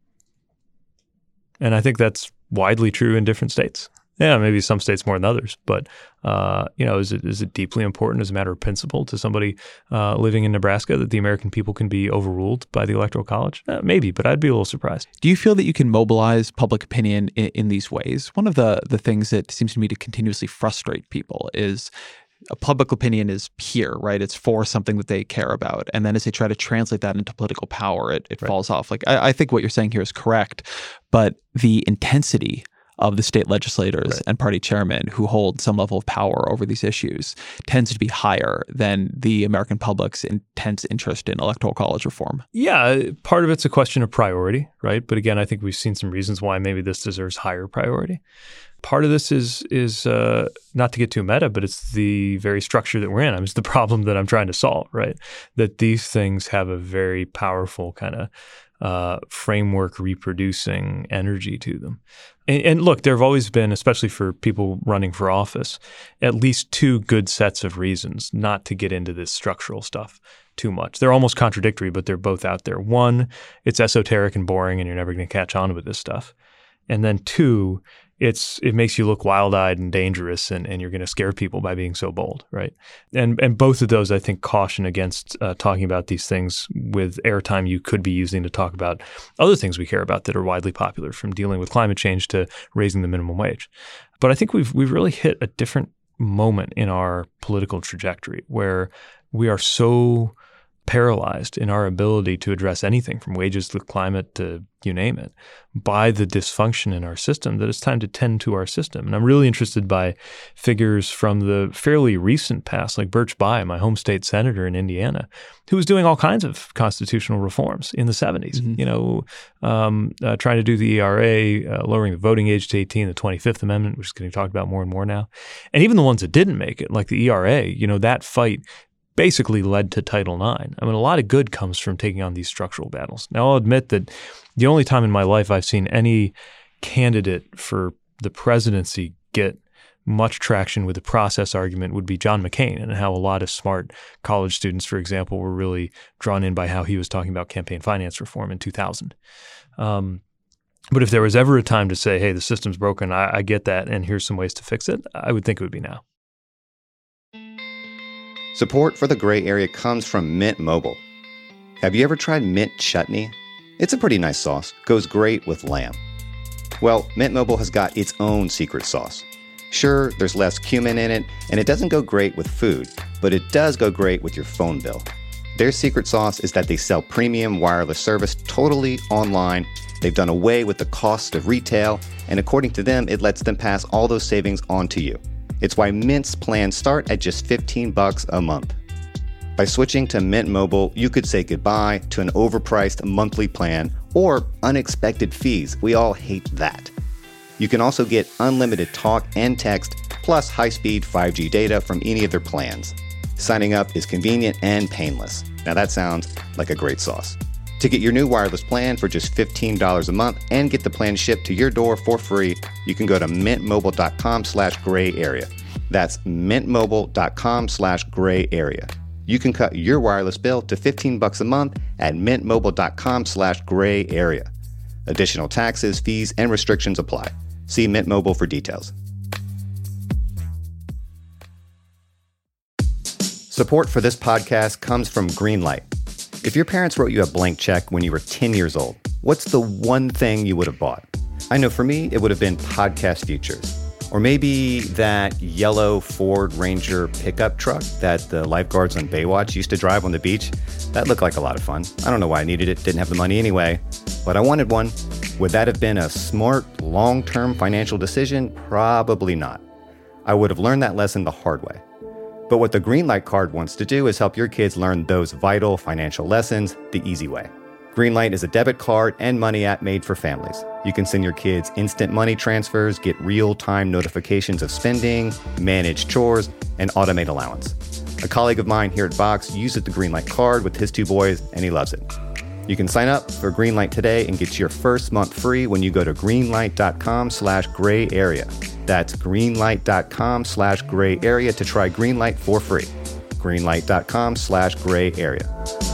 And I think that's widely true in different states. Yeah, maybe some states more than others, but uh, you know, is it is it deeply important as a matter of principle to somebody uh, living in Nebraska that the American people can be overruled by the Electoral College? Uh, maybe, but I'd be a little surprised. Do you feel that you can mobilize public opinion in, in these ways? One of the the things that seems to me to continuously frustrate people is a public opinion is here, right? It's for something that they care about. And then as they try to translate that into political power, it, it right. falls off. Like, I, I think what you're saying here is correct, but the intensity of the state legislators right. and party chairmen who hold some level of power over these issues tends to be higher than the American public's intense interest in Electoral College reform. Yeah, part of it's a question of priority, right? But again, I think we've seen some reasons why maybe this deserves higher priority. Part of this is, is uh, not to get too meta, but it's the very structure that we're in. I mean, it's the problem that I'm trying to solve, right? That these things have a very powerful kind of uh, framework reproducing energy to them. And, and look, there have always been, especially for people running for office, at least two good sets of reasons not to get into this structural stuff too much. They're almost contradictory, but they're both out there. One, it's esoteric and boring and you're never going to catch on with this stuff. And then two, it's it makes you look wild-eyed and dangerous, and, and you're going to scare people by being so bold, right? And and both of those, I think, caution against uh, talking about these things with airtime you could be using to talk about other things we care about that are widely popular, from dealing with climate change to raising the minimum wage. But I think we've we've really hit a different moment in our political trajectory where we are so paralyzed in our ability to address anything from wages to climate to you name it by the dysfunction in our system that it's time to tend to our system. And I'm really interested by figures from the fairly recent past, like Birch Bayh, my home state senator in Indiana, who was doing all kinds of constitutional reforms in the seventies, mm-hmm. you know, um, uh, trying to do the E R A, uh, lowering the voting age to eighteen, the twenty-fifth Amendment, which is getting talked about more and more now. And even the ones that didn't make it, like the E R A, you know, that fight basically led to Title nine. I mean, a lot of good comes from taking on these structural battles. Now, I'll admit that the only time in my life I've seen any candidate for the presidency get much traction with the process argument would be John McCain, and how a lot of smart college students, for example, were really drawn in by how he was talking about campaign finance reform in two thousand. Um, but if there was ever a time to say, hey, the system's broken, I, I get that, and here's some ways to fix it, I would think it would be now. Support for the Gray Area comes from Mint Mobile. Have you ever tried mint chutney? It's a pretty nice sauce. Goes great with lamb. Well, Mint Mobile has got its own secret sauce. Sure, there's less cumin in it, and it doesn't go great with food, but it does go great with your phone bill. Their secret sauce is that they sell premium wireless service totally online. They've done away with the cost of retail, and according to them, it lets them pass all those savings on to you. It's why Mint's plans start at just fifteen bucks a month. By switching to Mint Mobile, you could say goodbye to an overpriced monthly plan or unexpected fees. We all hate that. You can also get unlimited talk and text, plus high-speed five G data from any of their plans. Signing up is convenient and painless. Now that sounds like a great sauce. To get your new wireless plan for just fifteen dollars a month and get the plan shipped to your door for free, you can go to mintmobile.com slash gray area. That's mintmobile.com slash gray area. You can cut your wireless bill to fifteen bucks a month at mintmobile.com slash gray area. Additional taxes, fees, and restrictions apply. See Mint Mobile for details. Support for this podcast comes from Greenlight. If your parents wrote you a blank check when you were ten years old, what's the one thing you would have bought? I know for me, it would have been podcast features. Or maybe that yellow Ford Ranger pickup truck that the lifeguards on Baywatch used to drive on the beach. That looked like a lot of fun. I don't know why I needed it, didn't have the money anyway, but I wanted one. Would that have been a smart, long-term financial decision? Probably not. I would have learned that lesson the hard way. But what the Greenlight card wants to do is help your kids learn those vital financial lessons the easy way. Greenlight is a debit card and money app made for families. You can send your kids instant money transfers, get real-time notifications of spending, manage chores, and automate allowance. A colleague of mine here at Vox uses the Greenlight card with his two boys, and he loves it. You can sign up for Greenlight today and get your first month free when you go to greenlight.com slash gray area. That's greenlight.com slash gray area to try Greenlight for free. Greenlight.com slash gray area.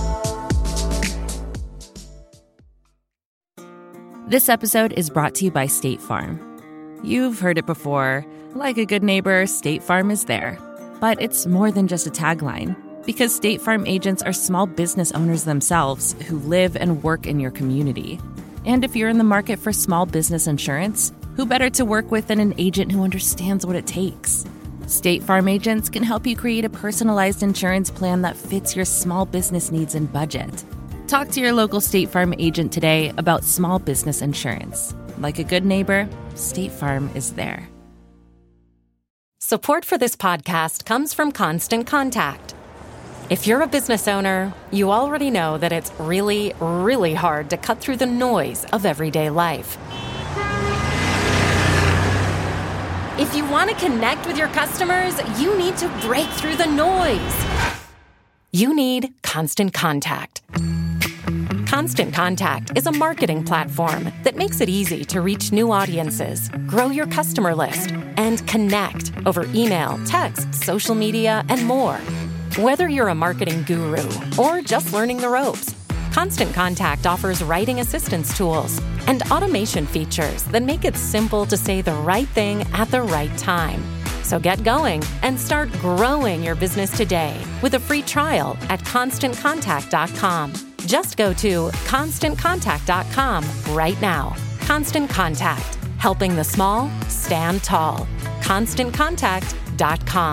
This episode is brought to you by State Farm. You've heard it before. Like a good neighbor, State Farm is there. But it's more than just a tagline, because State Farm agents are small business owners themselves who live and work in your community. And if you're in the market for small business insurance, who better to work with than an agent who understands what it takes? State Farm agents can help you create a personalized insurance plan that fits your small business needs and budget. Talk to your local State Farm agent today about small business insurance. Like a good neighbor, State Farm is there. Support for this podcast comes from Constant Contact. If you're a business owner, you already know that it's really, really hard to cut through the noise of everyday life. If you want to connect with your customers, you need to break through the noise. You need Constant Contact. Constant Contact is a marketing platform that makes it easy to reach new audiences, grow your customer list, and connect over email, text, social media, and more. Whether you're a marketing guru or just learning the ropes, Constant Contact offers writing assistance tools and automation features that make it simple to say the right thing at the right time. So get going and start growing your business today with a free trial at constant contact dot com. Just go to constant contact dot com right now. Constant Contact, helping the small stand tall. constant contact dot com.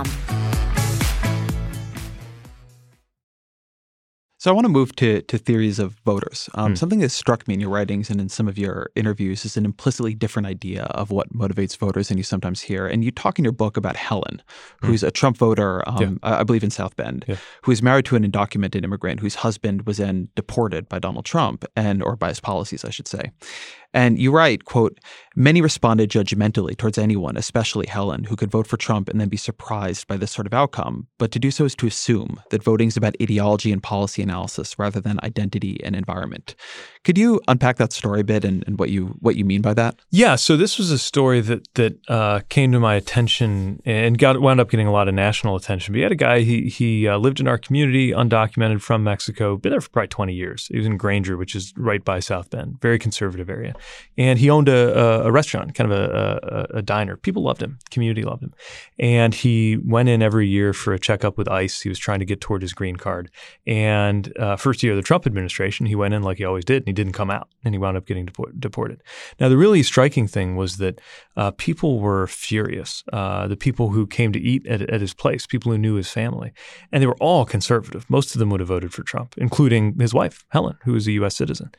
So I want to move to to theories of voters. Um, Mm. Something that struck me in your writings and in some of your interviews is an implicitly different idea of what motivates voters than you sometimes hear. And you talk in your book about Helen, who's a Trump voter, um, Yeah. I I believe in South Bend, Yeah. who is married to an undocumented immigrant whose husband was then deported by Donald Trump and or by his policies, I should say. And you write, quote, many responded judgmentally towards anyone, especially Helen, who could vote for Trump and then be surprised by this sort of outcome. But to do so is to assume that voting is about ideology and policy analysis rather than identity and environment. Could you unpack that story a bit and, and what you what you mean by that? Yeah, so this was a story that that uh, came to my attention and got wound up getting a lot of national attention. But he had a guy, he he uh, lived in our community, undocumented, from Mexico, been there for probably twenty years. He was in Granger, which is right by South Bend, very conservative area. And he owned a, a, a restaurant, kind of a, a, a diner. People loved him. Community loved him. And he went in every year for a checkup with ICE. He was trying to get toward his green card. And uh, first year of the Trump administration, he went in like he always did, and he didn't come out. And he wound up getting deport- deported. Now, the really striking thing was that uh, people were furious. Uh, the people who came to eat at, at his place, people who knew his family. And they were all conservative. Most of them would have voted for Trump, including his wife, Helen, who was a U S citizen.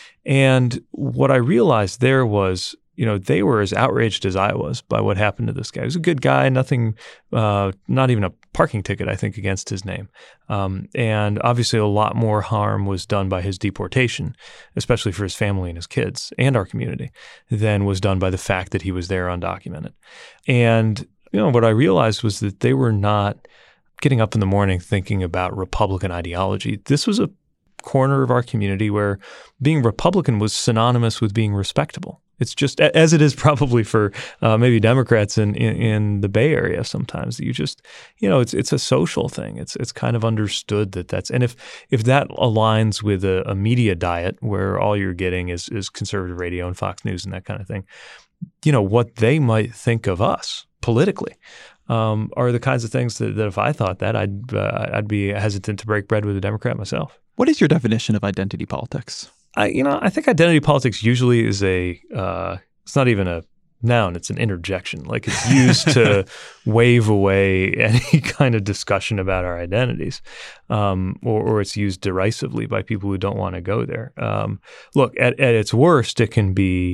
And what I realized there was, you know, they were as outraged as I was by what happened to this guy. He was a good guy, nothing, uh, not even a parking ticket, I think, against his name. Um, and obviously a lot more harm was done by his deportation, especially for his family and his kids and our community, than was done by the fact that he was there undocumented. And, you know, what I realized was that they were not getting up in the morning thinking about Republican ideology. This was a corner of our community where being Republican was synonymous with being respectable. It's just, as it is probably for uh, maybe Democrats in, in in the Bay Area sometimes, that you just, you know, it's it's a social thing. It's it's kind of understood that that's, and if if that aligns with a, a media diet where all you're getting is is conservative radio and Fox News and that kind of thing, you know, what they might think of us politically um, are the kinds of things that, that if I thought that, I'd uh, I'd be hesitant to break bread with a Democrat myself. What is your definition of identity politics? I, you know, I think identity politics usually is a, uh, it's not even a noun, it's an interjection. Like it's used to wave away any kind of discussion about our identities, um, or, or it's used derisively by people who don't want to go there. Um, look, at, at its worst, it can be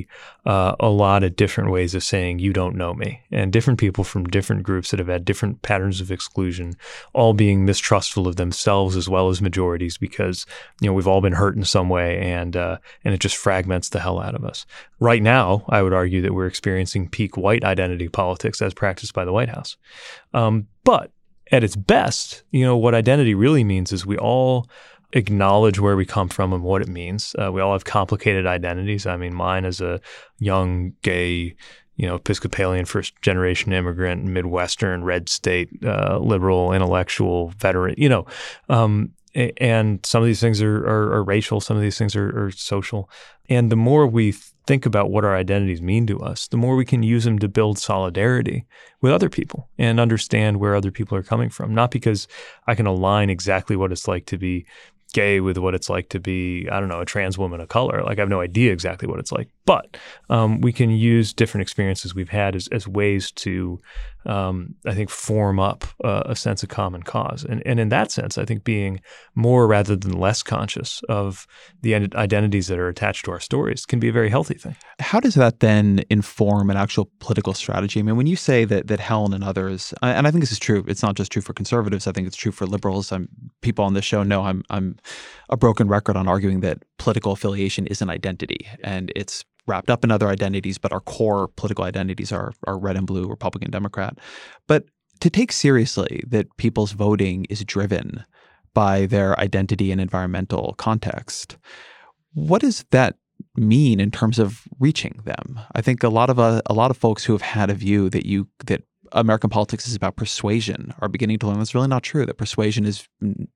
uh, a lot of different ways of saying you don't know me, and different people from different groups that have had different patterns of exclusion, all being mistrustful of themselves as well as majorities because, you know, we've all been hurt in some way, and uh, and it just fragments the hell out of us. Right now, I would argue that we're experiencing peak white identity politics as practiced by the White House. Um, but at its best, you know, what identity really means is we all acknowledge where we come from and what it means. Uh, we all have complicated identities. I mean, mine as a young, gay, you know, Episcopalian, first-generation immigrant, Midwestern, red state, uh, liberal, intellectual, veteran, you know, um, and some of these things are, are, are racial. Some of these things are, are social. And the more we think about what our identities mean to us, the more we can use them to build solidarity with other people and understand where other people are coming from. Not because I can align exactly what it's like to be gay with what it's like to be, I don't know, a trans woman of color. Like I have no idea exactly what it's like. But um, we can use different experiences we've had as, as ways to, um, I think, form up uh, a sense of common cause. And, and in that sense, I think being more rather than less conscious of the identities that are attached to our stories can be a very healthy thing. How does that then inform an actual political strategy? I mean, when you say that that Helen and others, and I think this is true, it's not just true for conservatives, I think it's true for liberals. I'm, people on this show know I'm, I'm a broken record on arguing that political affiliation is an identity, and it's wrapped up in other identities, but our core political identities are, are red and blue, Republican, Democrat. But to take seriously that people's voting is driven by their identity and environmental context, what does that mean in terms of reaching them? I think a lot of uh, a lot of folks who have had a view that you that American politics is about persuasion are beginning to learn that's really not true. That persuasion is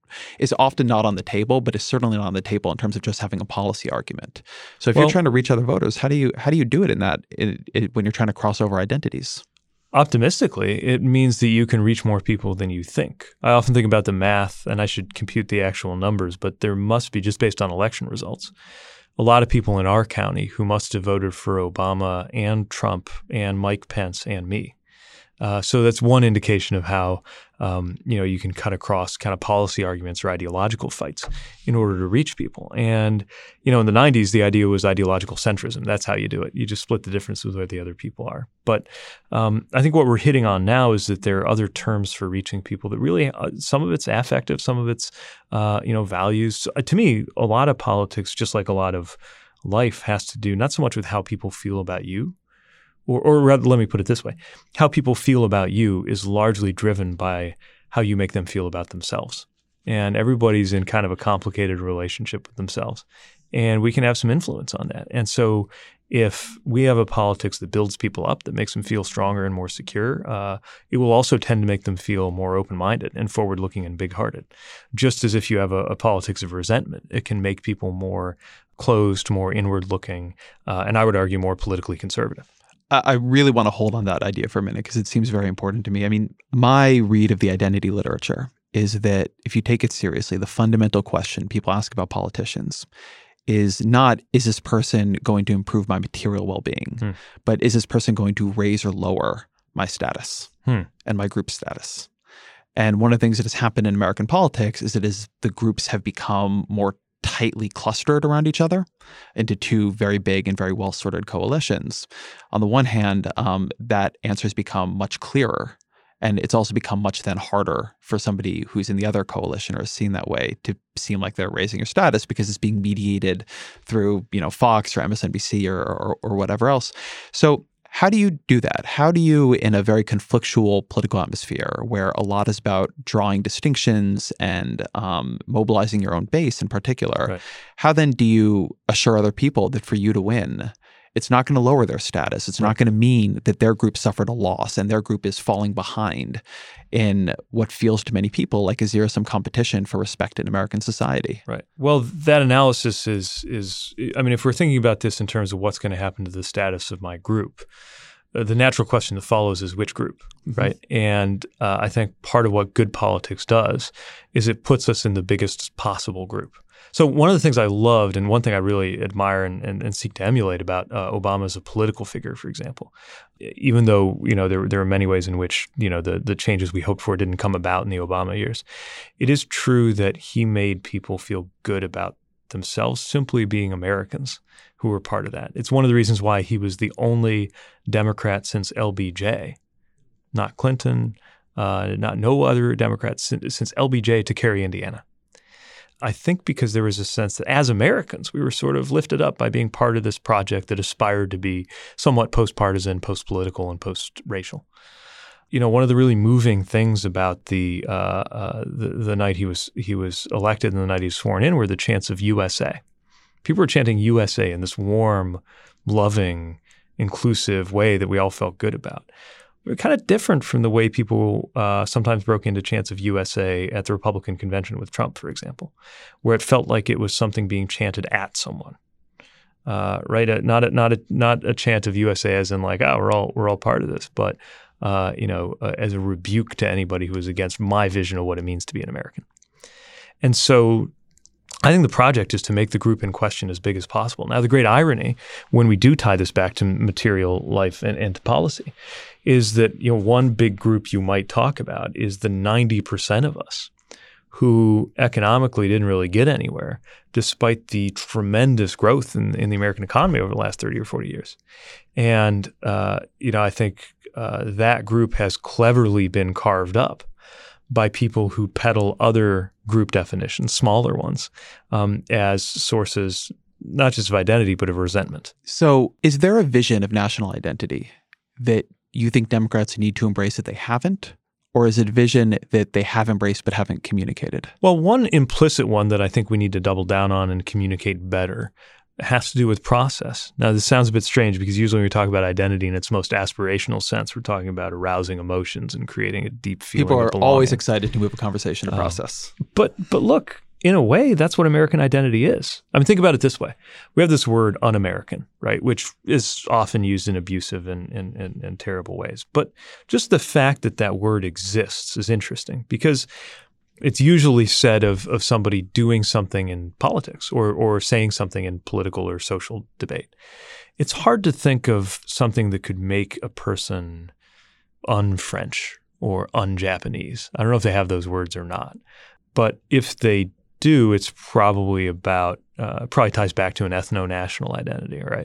is often not on the table, but is certainly not on the table in terms of just having a policy argument. So if well, you're trying to reach other voters, how do you how do you do it in that in, in, when you're trying to cross over identities? Optimistically, it means that you can reach more people than you think. I often think about the math, and I should compute the actual numbers, but there must be, just based on election results, a lot of people in our county who must have voted for Obama and Trump and Mike Pence and me. Uh, so that's one indication of how, um, you know, you can cut across kind of policy arguments or ideological fights in order to reach people. And, you know, in the nineties, the idea was ideological centrism. That's how you do it. You just split the difference with where the other people are. But um, I think what we're hitting on now is that there are other terms for reaching people that really, uh, some of it's affective, some of it's, uh, you know, values. So, uh, to me, a lot of politics, just like a lot of life, has to do not so much with how people feel about you, Or, or rather, let me put it this way. How people feel about you is largely driven by how you make them feel about themselves. And everybody's in kind of a complicated relationship with themselves. And we can have some influence on that. And so if we have a politics that builds people up, that makes them feel stronger and more secure, uh, it will also tend to make them feel more open-minded and forward-looking and big-hearted. Just as if you have a, a politics of resentment, it can make people more closed, more inward-looking, uh, and I would argue more politically conservative. I really want to hold on that idea for a minute because it seems very important to me. I mean, my read of the identity literature is that if you take it seriously, the fundamental question people ask about politicians is not, is this person going to improve my material well-being, hmm. but is this person going to raise or lower my status hmm. and my group status? And one of the things that has happened in American politics is that as the groups have become more tightly clustered around each other into two very big and very well-sorted coalitions. On the one hand, um, that answer has become much clearer, and it's also become much then harder for somebody who's in the other coalition or is seen that way to seem like they're raising your status because it's being mediated through, you know, Fox or M S N B C or, or, or whatever else. So how do you do that? How do you, in a very conflictual political atmosphere where a lot is about drawing distinctions and um, mobilizing your own base in particular, right. how then do you assure other people that for you to win, it's not going to lower their status. It's right. not going to mean that their group suffered a loss and their group is falling behind in what feels to many people like a zero-sum competition for respect in American society. Right. Well, that analysis is, is I mean, if we're thinking about this in terms of what's going to happen to the status of my group, uh, the natural question that follows is which group, mm-hmm. right? And uh, I think part of what good politics does is it puts us in the biggest possible group. So one of the things I loved and one thing I really admire and, and, and seek to emulate about uh, Obama as a political figure, for example, even though, you know, there, there are many ways in which, you know, the, the changes we hoped for didn't come about in the Obama years, it is true that he made people feel good about themselves simply being Americans who were part of that. It's one of the reasons why he was the only Democrat since L B J, not Clinton, uh, not no other Democrat since, since L B J to carry Indiana. I think because there was a sense that as Americans, we were sort of lifted up by being part of this project that aspired to be somewhat post-partisan, post-political, and post-racial. You know, one of the really moving things about the, uh, uh, the the night he was he was elected and the night he was sworn in were the chants of U S A. People were chanting U S A in this warm, loving, inclusive way that we all felt good about. We're kind of different from the way people uh, sometimes broke into chants of U S A at the Republican convention with Trump, for example, where it felt like it was something being chanted at someone. Uh, right? A, not a, not a not a chant of U S A as in like, oh, we're all we're all part of this, but uh, you know, uh, as a rebuke to anybody who is against my vision of what it means to be an American. And so I think the project is to make the group in question as big as possible. Now, the great irony, when we do tie this back to material life and, and to policy, is that, you know, one big group you might talk about is the ninety percent of us who economically didn't really get anywhere, despite the tremendous growth in, in the American economy over the last thirty or forty years. And, uh, you know, I think uh, that group has cleverly been carved up by people who peddle other group definitions, smaller ones, um, as sources not just of identity, but of resentment. So is there a vision of national identity that you think Democrats need to embrace that they haven't? Or is it a vision that they have embraced but haven't communicated? Well, one implicit one that I think we need to double down on and communicate better has to do with process. Now, this sounds a bit strange because usually when we talk about identity in its most aspirational sense, we're talking about arousing emotions and creating a deep feeling People of are belonging. always excited to move a conversation to Uh, process. But but look, in a way, that's what American identity is. I mean, think about it this way. We have this word un-American, right, which is often used in abusive and, and, and, and terrible ways. But just the fact that that word exists is interesting because it's usually said of, of somebody doing something in politics or, or saying something in political or social debate. It's hard to think of something that could make a person un-French or un-Japanese. I don't know if they have those words or not. But if they do, it's probably about, uh, probably ties back to an ethno-national identity, right?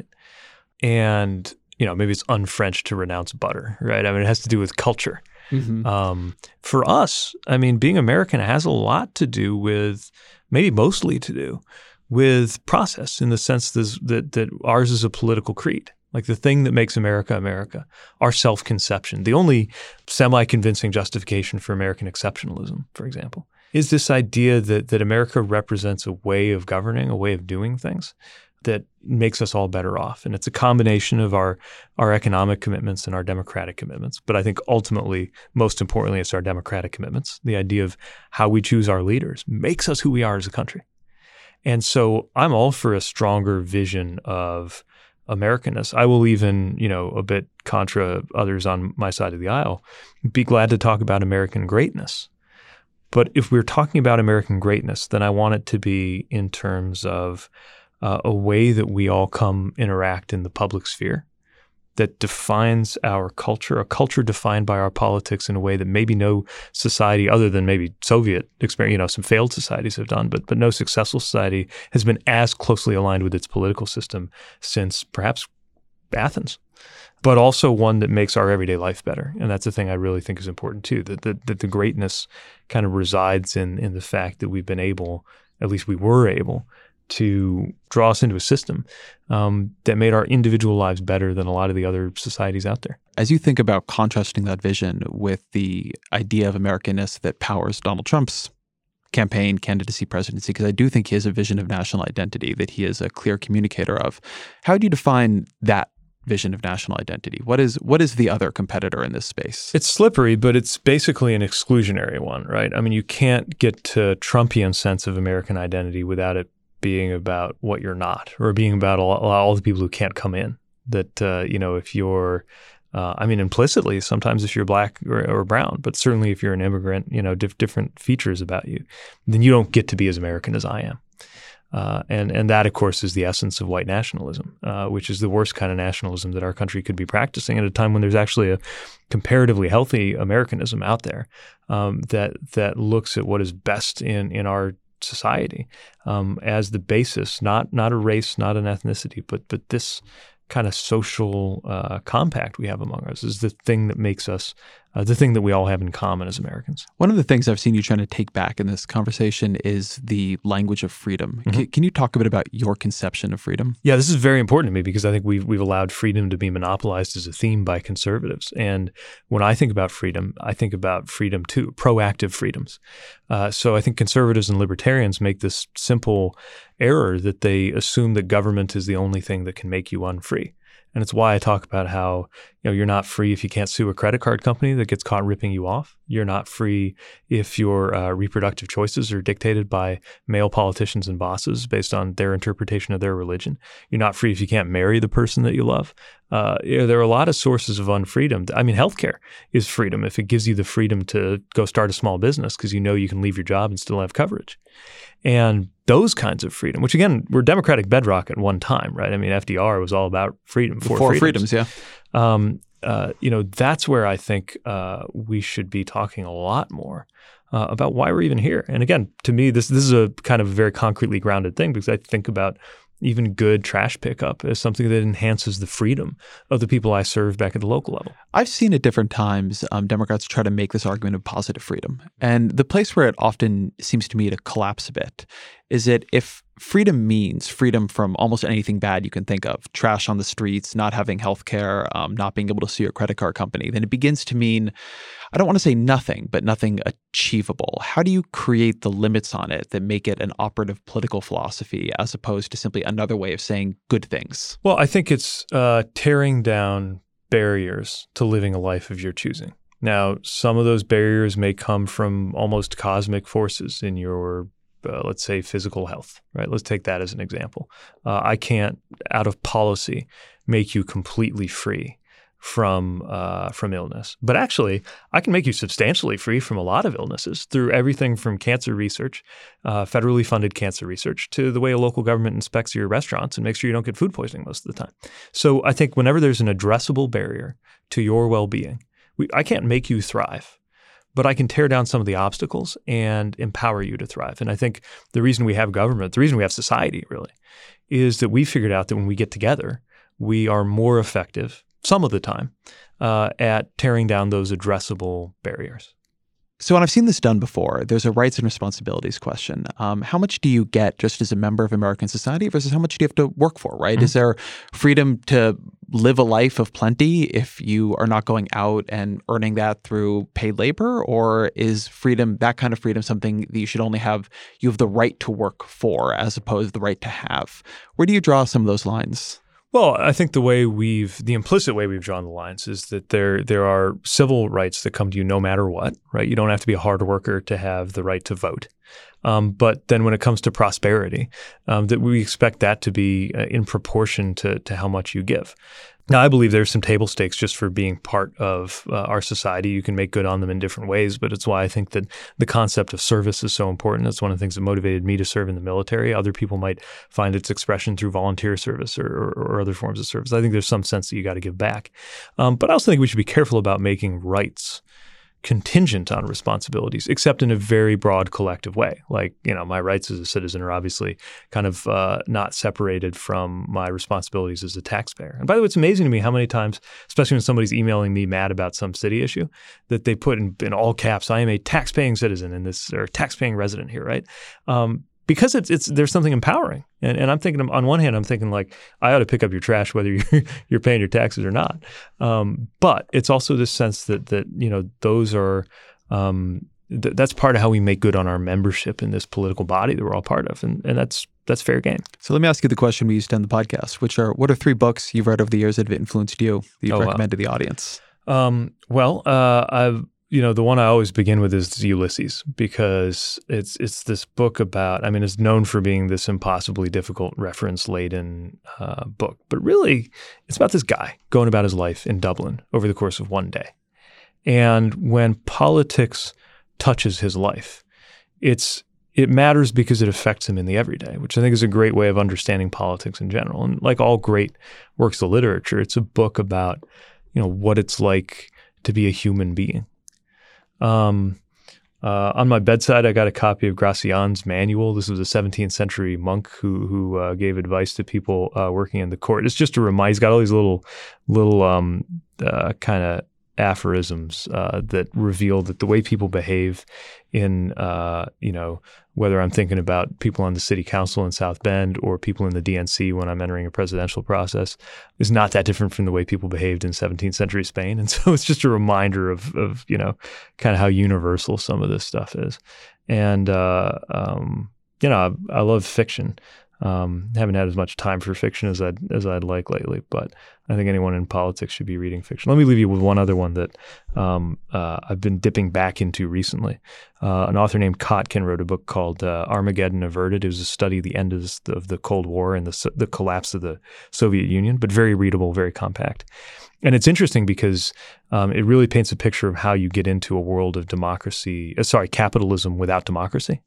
And, you know, maybe it's un-French to renounce butter, right? I mean, it has to do with culture. Mm-hmm. Um, for us, I mean, being American has a lot to do with, maybe mostly to do with process in the sense that, that, that ours is a political creed. Like the thing that makes America America, our self-conception, the only semi-convincing justification for American exceptionalism, for example, is this idea that that America represents a way of governing, a way of doing things that makes us all better off. And it's a combination of our, our economic commitments and our democratic commitments. But I think ultimately, most importantly, it's our democratic commitments. The idea of how we choose our leaders makes us who we are as a country. And so I'm all for a stronger vision of Americanness. I will even, you know, a bit contra others on my side of the aisle, be glad to talk about American greatness. But if we're talking about American greatness, then I want it to be in terms of uh, a way that we all come interact in the public sphere that defines our culture, a culture defined by our politics in a way that maybe no society other than maybe Soviet experience, you know, some failed societies have done, but but no successful society has been as closely aligned with its political system since perhaps Athens. But also one that makes our everyday life better. And that's the thing I really think is important too, that, that, that the greatness kind of resides in, in the fact that we've been able, at least we were able, to draw us into a system um, that made our individual lives better than a lot of the other societies out there. As you think about contrasting that vision with the idea of Americanness that powers Donald Trump's campaign, candidacy, presidency, because I do think he has a vision of national identity that he is a clear communicator of. How do you define that vision of national identity? What is what is the other competitor in this space? It's slippery, but it's basically an exclusionary one, right? I mean, you can't get to Trumpian sense of American identity without it being about what you're not, or being about all, all the people who can't come in. That, uh, you know, if you're, uh, I mean, implicitly, sometimes if you're black or, or brown, but certainly if you're an immigrant, you know, diff- different features about you, then you don't get to be as American as I am. Uh, and, and that, of course, is the essence of white nationalism, uh, which is the worst kind of nationalism that our country could be practicing at a time when there's actually a comparatively healthy Americanism out there um, that that looks at what is best in, in our society um, as the basis, not not a race, not an ethnicity, but but this kind of social uh, compact we have among us is the thing that makes us, uh, the thing that we all have in common as Americans. One of the things I've seen you trying to take back in this conversation is the language of freedom. Mm-hmm. C- can you talk a bit about your conception of freedom? Yeah, this is very important to me because I think we've, we've allowed freedom to be monopolized as a theme by conservatives. And when I think about freedom, I think about freedom too, proactive freedoms. Uh, so I think conservatives and libertarians make this simple error that they assume that government is the only thing that can make you unfree. And it's why I talk about how, you know, you're not free if you can't sue a credit card company that gets caught ripping you off. You're not free if your uh, reproductive choices are dictated by male politicians and bosses based on their interpretation of their religion. You're not free if you can't marry the person that you love. Uh, you know, there are a lot of sources of unfreedom. I mean, healthcare is freedom if it gives you the freedom to go start a small business because you know you can leave your job and still have coverage. And those kinds of freedom, which again, were democratic bedrock at one time, right? I mean, F D R was all about freedom. Four, four freedoms. freedoms, yeah. Um, uh, you know, that's where I think uh, we should be talking a lot more uh, about why we're even here. And again, to me, this this is a kind of a very concretely grounded thing because I think about even good trash pickup as something that enhances the freedom of the people I serve back at the local level. I've seen at different times um, Democrats try to make this argument of positive freedom. And the place where it often seems to me to collapse a bit is that if freedom means freedom from almost anything bad you can think of, trash on the streets, not having health care, um, not being able to sue a credit card company, then it begins to mean, I don't want to say nothing, but nothing achievable. How do you create the limits on it that make it an operative political philosophy as opposed to simply another way of saying good things? Well, I think it's uh, tearing down barriers to living a life of your choosing. Now, some of those barriers may come from almost cosmic forces in your Uh, let's say physical health, right? Let's take that as an example. Uh, I can't, out of policy, make you completely free from uh, from illness. But actually, I can make you substantially free from a lot of illnesses through everything from cancer research, uh, federally funded cancer research, to the way a local government inspects your restaurants and makes sure you don't get food poisoning most of the time. So I think whenever there's an addressable barrier to your well-being, we, I can't make you thrive, but I can tear down some of the obstacles and empower you to thrive. And I think the reason we have government, the reason we have society really, is that we figured out that when we get together, we are more effective, some of the time, uh, at tearing down those addressable barriers. So when I've seen this done before, there's a rights and responsibilities question. Um, how much do you get just as a member of American society versus how much do you have to work for, right? Mm-hmm. Is there freedom to live a life of plenty if you are not going out and earning that through paid labor? Or is freedom, that kind of freedom, something that you should only have, you have the right to work for as opposed to the right to have? Where do you draw some of those lines? Well, I think the way we've, the implicit way we've drawn the lines is that there there are civil rights that come to you no matter what, right? You don't have to be a hard worker to have the right to vote. Um, but then when it comes to prosperity, um, that we expect that to be uh, in proportion to to how much you give. Now, I believe there's some table stakes just for being part of uh, our society. You can make good on them in different ways, but it's why I think that the concept of service is so important. That's one of the things that motivated me to serve in the military. Other people might find its expression through volunteer service or, or, or other forms of service. I think there's some sense that you got to give back. Um, but I also think we should be careful about making rights contingent on responsibilities, except in a very broad collective way. Like, you know, my rights as a citizen are obviously kind of uh, not separated from my responsibilities as a taxpayer. And by the way, it's amazing to me how many times, especially when somebody's emailing me mad about some city issue, that they put in, in all caps, I am a tax-paying citizen in this, or tax-paying resident here, right? Um, Because it's it's there's something empowering, and and I'm thinking on one hand I'm thinking like I ought to pick up your trash whether you're you're paying your taxes or not, um, but it's also this sense that that you know those are um, th- that's part of how we make good on our membership in this political body that we're all part of, and and that's that's fair game. So let me ask you the question we used to end the podcast, which are what are three books you've read over the years that have influenced you that you'd oh, recommend wow. to the audience? Um, well, uh, I've. You know, the one I always begin with is Ulysses because it's it's this book about, I mean, it's known for being this impossibly difficult reference-laden uh, book. But really, it's about this guy going about his life in Dublin over the course of one day. And when politics touches his life, it's it matters because it affects him in the everyday, which I think is a great way of understanding politics in general. And like all great works of literature, it's a book about, you know, what it's like to be a human being. Um, Uh, on my bedside, I got a copy of Gracian's manual. This was a seventeenth century monk who who uh, gave advice to people uh, working in the court. It's just a reminder. He's got all these little little um, uh, kind of aphorisms uh, that reveal that the way people behave in, uh, you know, whether I'm thinking about people on the city council in South Bend or people in the D N C when I'm entering a presidential process is not that different from the way people behaved in seventeenth century Spain. And so it's just a reminder of, of you know, kind of how universal some of this stuff is. And, uh, um, you know, I, I love fiction. Um, haven't had as much time for fiction as I'd as I'd like lately, but I think anyone in politics should be reading fiction. Let me leave you with one other one that um, uh, I've been dipping back into recently. Uh, an author named Kotkin wrote a book called uh, Armageddon Averted. It was a study of the end of, this, of the Cold War and the the collapse of the Soviet Union, but very readable, very compact. And it's interesting because um, it really paints a picture of how you get into a world of democracy, uh, sorry, capitalism without democracy.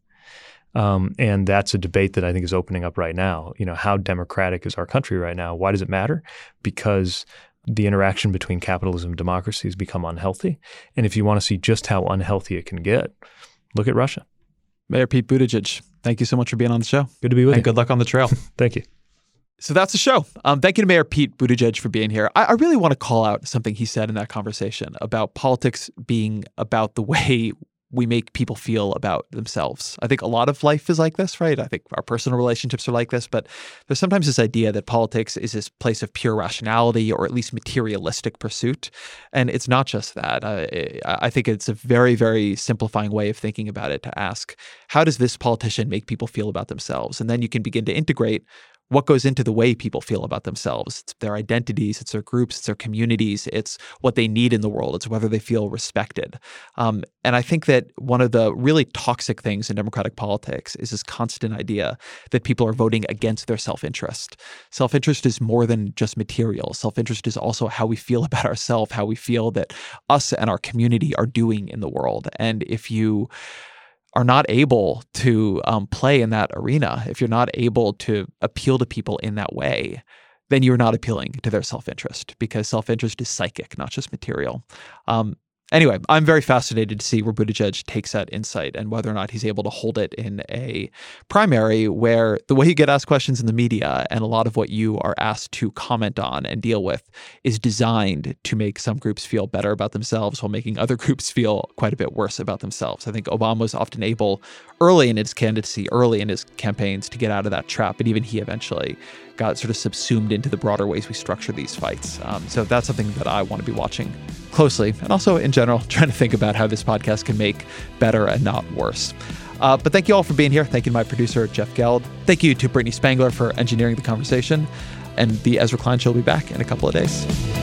Um, and that's a debate that I think is opening up right now. You know, how democratic is our country right now? Why does it matter? Because the interaction between capitalism and democracy has become unhealthy. And if you want to see just how unhealthy it can get, look at Russia. Mayor Pete Buttigieg, thank you so much for being on the show. Good to be with and you. Good luck on the trail. Thank you. So that's the show. Um, thank you to Mayor Pete Buttigieg for being here. I, I really want to call out something he said in that conversation about politics being about the way we make people feel about themselves. I think a lot of life is like this, right? I think our personal relationships are like this, but there's sometimes this idea that politics is this place of pure rationality or at least materialistic pursuit. And it's not just that. I, I think it's a very, very simplifying way of thinking about it to ask, how does this politician make people feel about themselves? And then you can begin to integrate what goes into the way people feel about themselves. It's their identities, it's their groups, it's their communities, it's what they need in the world, it's whether they feel respected. Um, and I think that one of the really toxic things in democratic politics is this constant idea that people are voting against their self-interest. Self-interest is more than just material. Self-interest is also how we feel about ourselves, how we feel that us and our community are doing in the world. And if you are not able to um, play in that arena, if you're not able to appeal to people in that way, then you're not appealing to their self-interest, because self-interest is psychic, not just material. Um, Anyway, I'm very fascinated to see where Buttigieg takes that insight and whether or not he's able to hold it in a primary where the way you get asked questions in the media and a lot of what you are asked to comment on and deal with is designed to make some groups feel better about themselves while making other groups feel quite a bit worse about themselves. I think Obama was often able early in his candidacy, early in his campaigns to get out of that trap, and even he eventually got sort of subsumed into the broader ways we structure these fights. Um, so that's something that I want to be watching closely, and also in general, trying to think about how this podcast can make better and not worse. Uh, but thank you all for being here. Thank you to my producer, Jeff Geld. Thank you to Brittany Spangler for engineering the conversation. And the Ezra Klein Show will be back in a couple of days.